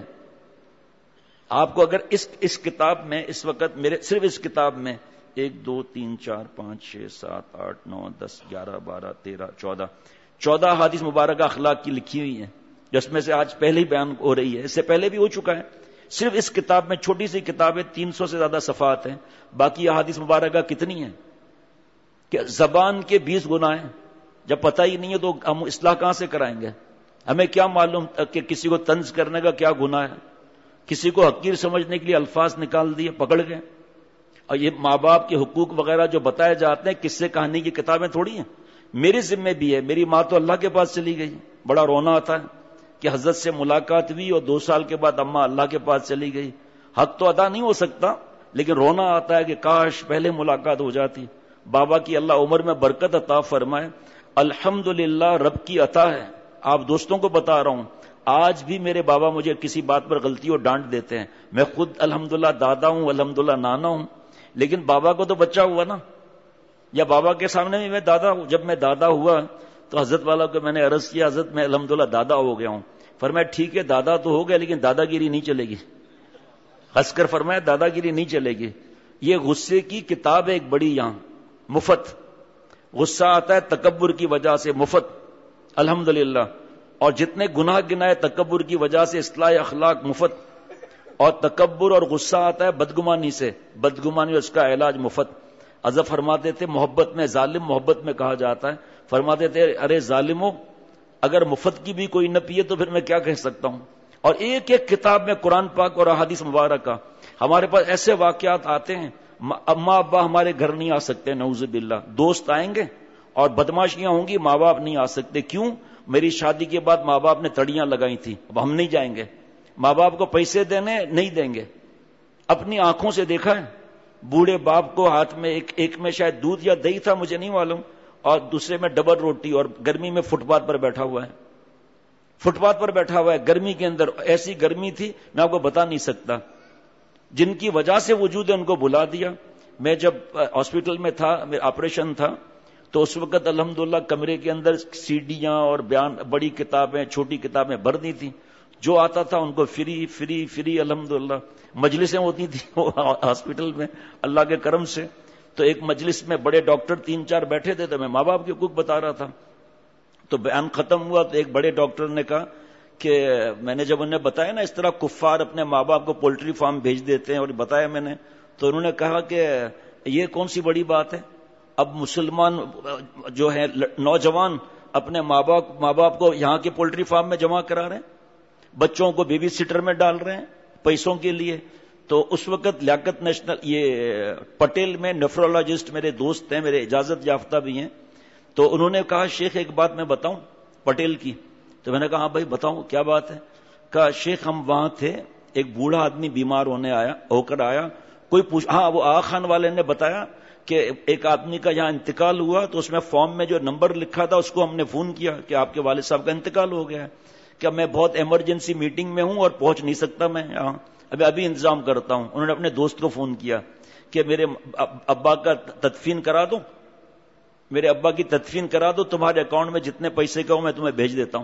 آپ کو اگر اس کتاب میں اس وقت میرے صرف اس کتاب میں 1 2 3 4 5 6 7 8 9 10 11 12 13 14 حدیث مبارکہ اخلاق کی لکھی ہوئی ہیں، جس میں سے آج پہلے ہی بیان ہو رہی ہے، اس سے پہلے بھی ہو چکا ہے. صرف اس کتاب میں، چھوٹی سی کتاب ہے، 300 سے زیادہ صفحات ہیں. باقی احادیث مبارکہ کتنی ہیں کہ زبان کے 20 گناہ ہیں. جب پتہ ہی نہیں ہے تو ہم اصلاح کہاں سے کرائیں گے؟ ہمیں کیا معلوم کہ کسی کو طنز کرنے کا کیا گناہ ہے؟ کسی کو حقیر سمجھنے کے لیے الفاظ نکال دیے، پکڑ گئے. اور یہ ماں باپ کے حقوق وغیرہ جو بتائے جاتے ہیں، قصے کہانی کی کتابیں تھوڑی ہیں. میرے ذمہ بھی ہے. میری ماں تو اللہ کے پاس چلی گئی، بڑا رونا آتا ہے کہ حضرت سے ملاقات ہوئی اور 2 سال کے بعد اماں اللہ کے پاس چلی گئی. حق تو ادا نہیں ہو سکتا، لیکن رونا آتا ہے کہ کاش پہلے ملاقات ہو جاتی. بابا کی اللہ عمر میں برکت عطا فرمائے. الحمدللہ رب کی عطا ہے. آپ دوستوں کو بتا رہا ہوں، آج بھی میرے بابا مجھے کسی بات پر غلطی اور ڈانٹ دیتے ہیں. میں خود الحمدللہ دادا ہوں، الحمدللہ نانا ہوں، لیکن بابا کو تو بچہ ہوا نا، یا بابا کے سامنے بھی میں دادا ہوں. جب میں دادا ہوا تو حضرت والا کو میں نے عرض کیا، حضرت میں الحمدللہ دادا ہو گیا ہوں. فرمایا ٹھیک ہے دادا تو ہو گیا، لیکن دادا گیری نہیں چلے گی. ہنس کر فرمایا دادا گیری نہیں چلے گی. یہ غصے کی کتاب ہے ایک بڑی، یہاں مفت غصہ آتا ہے تکبر کی وجہ سے، مفت الحمدللہ. اور جتنے گناہ گنائے تکبر کی وجہ سے، اصلاح اخلاق مفت. اور تکبر اور غصہ آتا ہے بدگمانی سے، بدگمانی اس کا علاج مفت. حضرت فرماتے تھے محبت میں، ظالم محبت میں کہا جاتا ہے، فرماتے تھے ارے ظالموں، اگر مفت کی بھی کوئی نہ پیے تو پھر میں کیا کہہ سکتا ہوں. اور ایک ایک کتاب میں قرآن پاک اور احادیث مبارکہ. ہمارے پاس ایسے واقعات آتے ہیں، اماں ابا ہمارے گھر نہیں آ سکتے نعوذ باللہ، دوست آئیں گے اور بدماشیاں ہوں گی، ماں باپ نہیں آ سکتے. کیوں؟ میری شادی کے بعد ماں باپ نے تڑیاں لگائی تھی، اب ہم نہیں جائیں گے. ماں باپ کو پیسے دینے نہیں دیں گے. اپنی آنکھوں سے دیکھا ہے، بوڑھے باپ کو ہاتھ میں ایک میں شاید دودھ یا دہی تھا، مجھے نہیں معلوم، اور دوسرے میں ڈبل روٹی، اور گرمی میں فٹ پاتھ پر بیٹھا ہوا ہے. فٹ پاتھ پر بیٹھا ہوا ہے گرمی کے اندر. ایسی گرمی تھی میں آپ کو بتا نہیں سکتا. جن کی وجہ سے وجود ہے ان کو بلا دیا. میں جب ہاسپٹل میں تھا، میرا آپریشن تھا، تو اس وقت الحمدللہ کمرے کے اندر سیڈیاں اور بیان، بڑی کتابیں چھوٹی کتابیں بھر دی تھی. جو آتا تھا ان کو فری فری فری الحمدللہ. مجلسیں ہوتی تھیں ہاسپٹل میں اللہ کے کرم سے. تو ایک مجلس میں بڑے ڈاکٹر 3-4 بیٹھے تھے، تو میں ماں باپ کے حقوق بتا رہا تھا. تو بیان ختم ہوا تو ایک بڑے ڈاکٹر نے کہا کہ میں نے جب انہیں بتایا نا اس طرح کفار اپنے ماں باپ کو پولٹری فارم بھیج دیتے ہیں، اور بتایا میں نے، تو انہوں نے کہا کہ یہ کون سی بڑی بات ہے، اب مسلمان جو ہے نوجوان اپنے ماں باپ کو یہاں کے پولٹری فارم میں جمع کرا رہے ہیں، بچوں کو بیبی سیٹر میں ڈال رہے ہیں پیسوں کے لیے. تو اس وقت لیاقت نیشنل یہ پٹیل میں نیفرولوجسٹ میرے دوست ہیں، میرے اجازت یافتہ بھی ہیں. تو انہوں نے کہا شیخ ایک بات میں بتاؤں پٹیل کی. تو میں نے کہا ہاں بھائی بتاؤں کیا بات ہے. کہا شیخ ہم وہاں تھے، ایک بوڑھا آدمی بیمار ہو کر آیا، کوئی ہاں وہ آغا خان والے نے بتایا کہ ایک آدمی کا یہاں انتقال ہوا، تو اس میں فارم میں جو نمبر لکھا تھا اس کو ہم نے فون کیا کہ آپ کے والد صاحب کا انتقال ہو گیا ہے. کہ میں بہت ایمرجنسی میٹنگ میں ہوں اور پہنچ نہیں سکتا، میں یہاں ابھی انتظام کرتا ہوں. انہوں نے اپنے دوست کو فون کیا کہ میرے ابا کا تدفین کرا دو، میرے ابا کی تدفین کرا دو، تمہارے اکاؤنٹ میں جتنے پیسے کا ہوں میں تمہیں بھیج دیتا ہوں.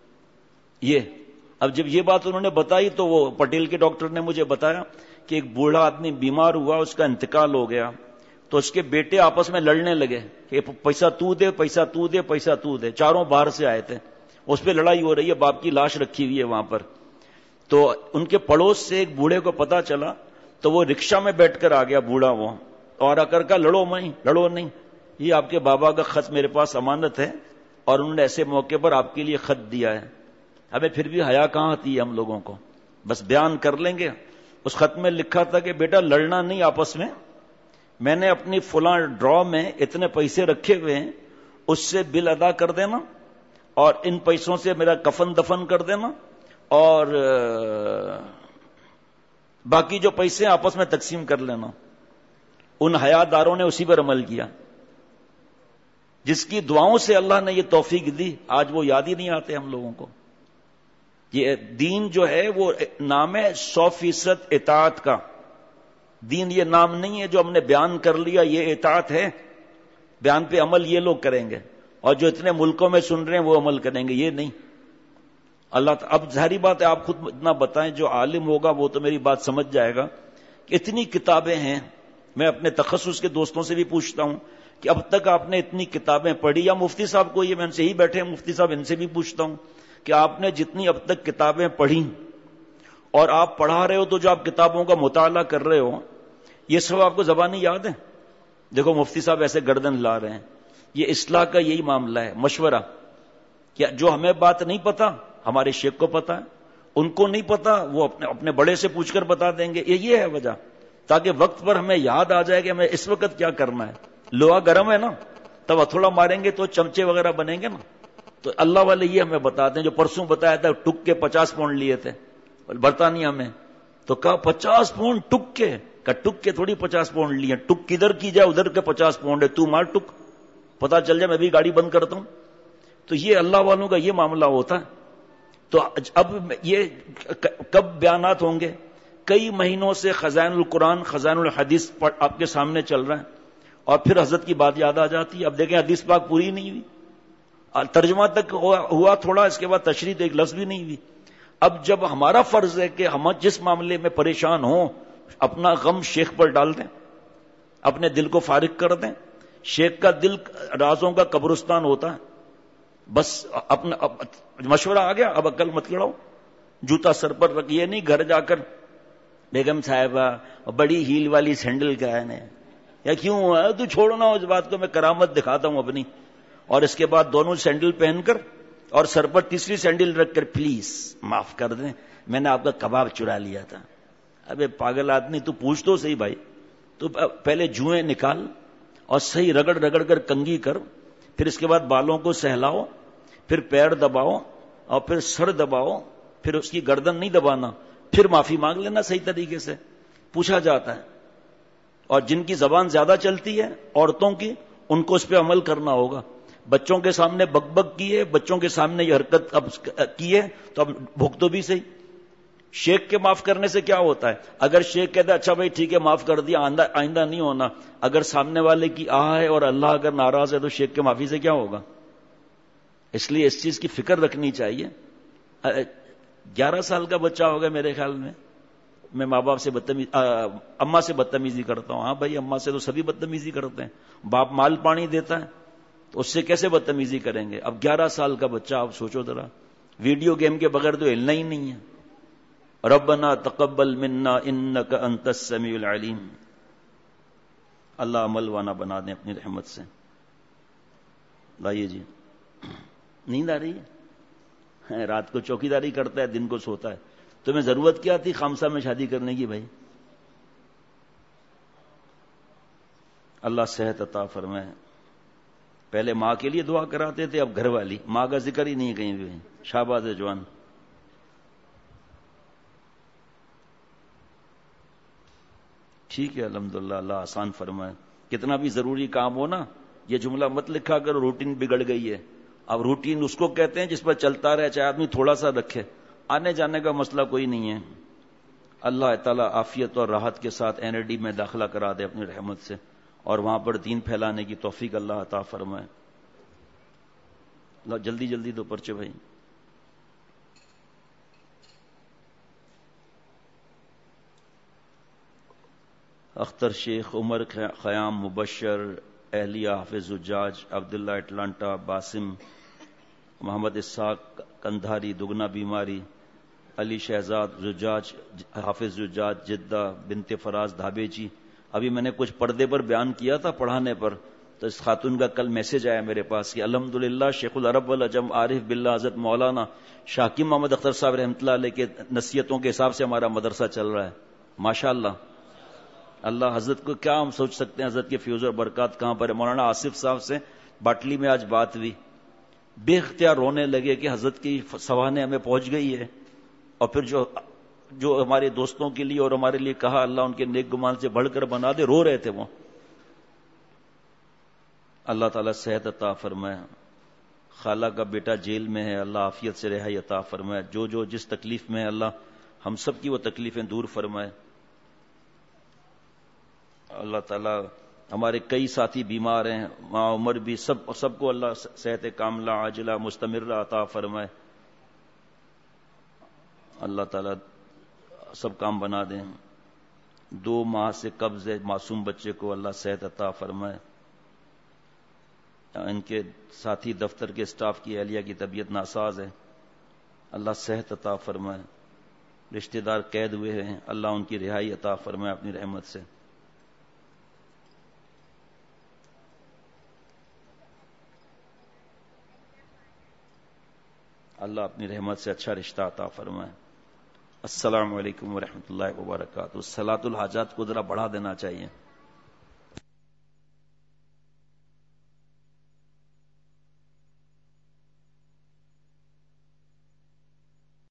یہ اب جب یہ بات انہوں نے بتائی تو وہ پٹیل کے ڈاکٹر نے مجھے بتایا کہ ایک بوڑھا آدمی بیمار ہوا، اس کا انتقال ہو گیا، تو اس کے بیٹے آپس میں لڑنے لگے کہ پیسہ تو دے، پیسہ تو دے، پیسہ تو دے. چاروں باہر سے آئے تھے، اس پہ لڑائی ہو رہی ہے، باپ کی لاش رکھی ہوئی ہے وہاں پر. تو ان کے پڑوس سے ایک بوڑھے کو پتا چلا تو وہ رکشہ میں بیٹھ کر آ گیا بوڑھا وہ، اور آ کر کہا لڑو نہیں، یہ آپ کے بابا کا خط میرے پاس امانت ہے اور انہوں نے ایسے موقع پر آپ کے لیے خط دیا ہے. ہمیں پھر بھی حیا کہاں آتی ہے ہم لوگوں کو، بس بیان کر لیں گے. اس خط میں لکھا تھا کہ بیٹا لڑنا نہیں آپس میں نے اپنی فلاں ڈرا میں اتنے پیسے رکھے ہوئے ہیں، اس سے بل ادا کر دینا اور ان پیسوں سے میرا کفن دفن کر دینا، اور باقی جو پیسے آپس میں تقسیم کر لینا. ان حیاداروں نے اسی پر عمل کیا، جس کی دعاؤں سے اللہ نے یہ توفیق دی. آج وہ یاد ہی نہیں آتے ہم لوگوں کو. یہ دین جو ہے وہ نام ہے 100% اطاعت کا. دین یہ نام نہیں ہے جو ہم نے بیان کر لیا یہ اطاعت ہے، بیان پہ عمل یہ لوگ کریں گے اور جو اتنے ملکوں میں سن رہے ہیں وہ عمل کریں گے، یہ نہیں. اللہ اب ظاہری بات ہے آپ خود اتنا بتائیں، جو عالم ہوگا وہ تو میری بات سمجھ جائے گا کہ اتنی کتابیں ہیں. میں اپنے تخصص کے دوستوں سے بھی پوچھتا ہوں کہ اب تک آپ نے اتنی کتابیں پڑھی، یا مفتی صاحب کو، یہ میں ان سے ہی بیٹھے ہیں مفتی صاحب، ان سے بھی پوچھتا ہوں کہ آپ نے جتنی اب تک کتابیں پڑھی اور آپ پڑھا رہے ہو تو جو آپ کتابوں کا مطالعہ کر رہے ہو یہ سب آپ کو زبانی یاد ہے؟ دیکھو مفتی صاحب ایسے گردن لا رہے ہیں. یہ اصلاح کا یہی معاملہ ہے، مشورہ. کیا جو ہمیں بات نہیں پتا ہمارے شیخ کو پتا ہے، ان کو نہیں پتا وہ اپنے بڑے سے پوچھ کر بتا دیں گے. یہ ہے وجہ، تاکہ وقت پر ہمیں یاد آ جائے کہ ہمیں اس وقت کیا کرنا ہے. لوہا گرم ہے نا، تب ہتھوڑا ماریں گے تو چمچے وغیرہ بنیں گے نا. تو اللہ والے یہ ہمیں بتاتے ہیں. جو پرسوں بتایا تھا ٹک کے 50 پاؤنڈ لیے تھے برطانیہ میں، تو کہا 50 پاؤنڈ ٹک کے، کہ ٹک کے تھوڑی 50 پاؤنڈ لیے، ٹک کدھر کی جائے ادھر کے 50 پاؤنڈ ہے، تو مار ٹک، پتا چل جائے میں بھی گاڑی بند کرتا ہوں. تو یہ اللہ والوں کا یہ معاملہ ہوتا ہے. تو اب یہ کب بیانات ہوں گے؟ کئی مہینوں سے خزائن القرآن خزائن الحدیث آپ کے سامنے چل رہا ہے اور پھر حضرت کی بات یاد آ جاتی ہے. اب دیکھیں حدیث پاک پوری نہیں ہوئی، ترجمہ تک ہوا تھوڑا، اس کے بعد تشریح تو ایک لفظ بھی نہیں ہوئی. اب جب ہمارا فرض ہے کہ ہم جس معاملے میں پریشان ہوں اپنا غم شیخ پر ڈال دیں، اپنے دل کو فارغ کر دیں. شیخ کا دل رازوں کا قبرستان ہوتا ہے. بس اپنا مشورہ آ گیا، اب عقل مت لڑاؤ، جوتا سر پر رکھیے نہیں گھر جا کر بیگم صاحبہ بڑی ہیل والی سینڈل کا ہے نا، یا کیوں ہے تو چھوڑو نا اس بات کو، میں کرامت دکھاتا ہوں اپنی. اور اس کے بعد دونوں سینڈل پہن کر اور سر پر تیسری سینڈل رکھ کر پلیز معاف کر دیں میں نے آپ کا کباب چرا لیا تھا. ابے پاگل آدمی تو پوچھ تو صحیح بھائی. تو پہلے جوئیں نکال اور صحیح رگڑ رگڑ کر کنگھی کر، پھر اس کے بعد بالوں کو سہلاؤ، پھر پیر دباؤ اور پھر سر دباؤ، پھر اس کی گردن نہیں دبانا، پھر معافی مانگ لینا صحیح طریقے سے. پوچھا جاتا ہے. اور جن کی زبان زیادہ چلتی ہے عورتوں کی، ان کو اس پہ عمل کرنا ہوگا. بچوں کے سامنے بک بک کی ہے، بچوں کے سامنے یہ حرکت اب کی ہے تو اب بھگتو بھی صحیح. شیخ کے معاف کرنے سے کیا ہوتا ہے؟ اگر شیخ کہتا ہے اچھا بھائی ٹھیک ہے معاف کر دیا، آئندہ نہیں ہونا، اگر سامنے والے کی آہ ہے اور اللہ اگر ناراض ہے تو شیخ کے معافی سے کیا ہوگا؟ اس لیے اس چیز کی فکر رکھنی چاہیے. 11 سال کا بچہ ہوگا میرے خیال میں ماں باپ سے اماں سے بدتمیزی کرتا ہوں. ہاں بھائی اماں سے تو سبھی بدتمیزی کرتے ہیں. باپ مال پانی دیتا ہے تو اس سے کیسے بدتمیزی کریں گے؟ اب 11 سال کا بچہ، آپ سوچو ذرا، ویڈیو گیم کے بغیر تو ہلنا ہی نہیں ہے. ربنا تقبل منا انک انت السمیع العلیم. اللہ عمل وانا بنا دیں اپنی رحمت سے. لائیے جی، نیند آ رہی ہے؟ رات کو چوکیداری کرتا ہے، دن کو سوتا ہے. تمہیں ضرورت کیا تھی خامسہ میں شادی کرنے کی بھائی؟ اللہ صحت عطا فرمائے. پہلے ماں کے لیے دعا کراتے تھے، اب گھر والی. ماں کا ذکر ہی نہیں کہیں بھی. شاباش جوان. ٹھیک ہے الحمدللہ، اللہ آسان فرمائے. کتنا بھی ضروری کام ہو نا، یہ جملہ مت لکھا کرو روٹین بگڑ گئی ہے. اب روٹین اس کو کہتے ہیں جس پر چلتا رہے، چاہے آدمی تھوڑا سا رکھے. آنے جانے کا مسئلہ کوئی نہیں ہے. اللہ تعالیٰ عافیت اور راحت کے ساتھ NID میں داخلہ کرا دے اپنی رحمت سے، اور وہاں پر دین پھیلانے کی توفیق اللہ عطا فرمائے. جلدی جلدی دو پرچے بھائی. اختر شیخ، عمر خیام، مبشر، اہلیہ حافظ زجاج، عبداللہ اٹلانٹا، باسم، محمد اسحاق کندھاری، دگنا بیماری، علی شہزاد زجاج حافظ زجاج جدہ بنت فراز دھابے جی. ابھی میں نے کچھ پردے پر بیان کیا تھا پڑھانے پر، تو اس خاتون کا کل میسج آیا میرے پاس کہ الحمدللہ شیخ العرب والعجم عارف باللہ حضرت مولانا شاکر محمد اختر صاحب رحمۃ اللہ علیہ کے نصیحتوں کے حساب سے ہمارا مدرسہ چل رہا ہے. ماشاءاللہ. اللہ حضرت کو کیا ہم سوچ سکتے ہیں، حضرت کے فیوز اور برکات کہاں پر ہے. مولانا آصف صاحب سے باٹلی میں آج بات ہوئی، بے اختیار رونے لگے کہ حضرت کی سوانح ہمیں پہنچ گئی ہے، اور پھر جو ہمارے دوستوں کے لیے اور ہمارے لیے کہا اللہ ان کے نیک گمان سے بڑھ کر بنا دے، رو رہے تھے وہ. اللہ تعالیٰ صحت عطا فرمائے. خالہ کا بیٹا جیل میں ہے، اللہ عافیت سے رہائی عطا فرمائے. جو جس تکلیف میں ہے اللہ ہم سب کی وہ تکلیفیں دور فرمائے. اللہ تعالیٰ ہمارے کئی ساتھی بیمار ہیں، ماں عمر بھی، سب کو اللہ صحت کاملہ عاجلہ مستمرہ عطا فرمائے. اللہ تعالیٰ سب کام بنا دیں. 2 ماہ سے قبض ہے معصوم بچے کو، اللہ صحت عطا فرمائے. ان کے ساتھی دفتر کے اسٹاف کی اہلیہ کی طبیعت ناساز ہے، اللہ صحت عطا فرمائے. رشتہ دار قید ہوئے ہیں، اللہ ان کی رہائی عطا فرمائے اپنی رحمت سے. اللہ اپنی رحمت سے اچھا رشتہ عطا فرمائے. السلام علیکم ورحمۃ اللہ وبرکاتہ. صلاۃ الحاجات کو ذرا بڑھا دینا چاہیے.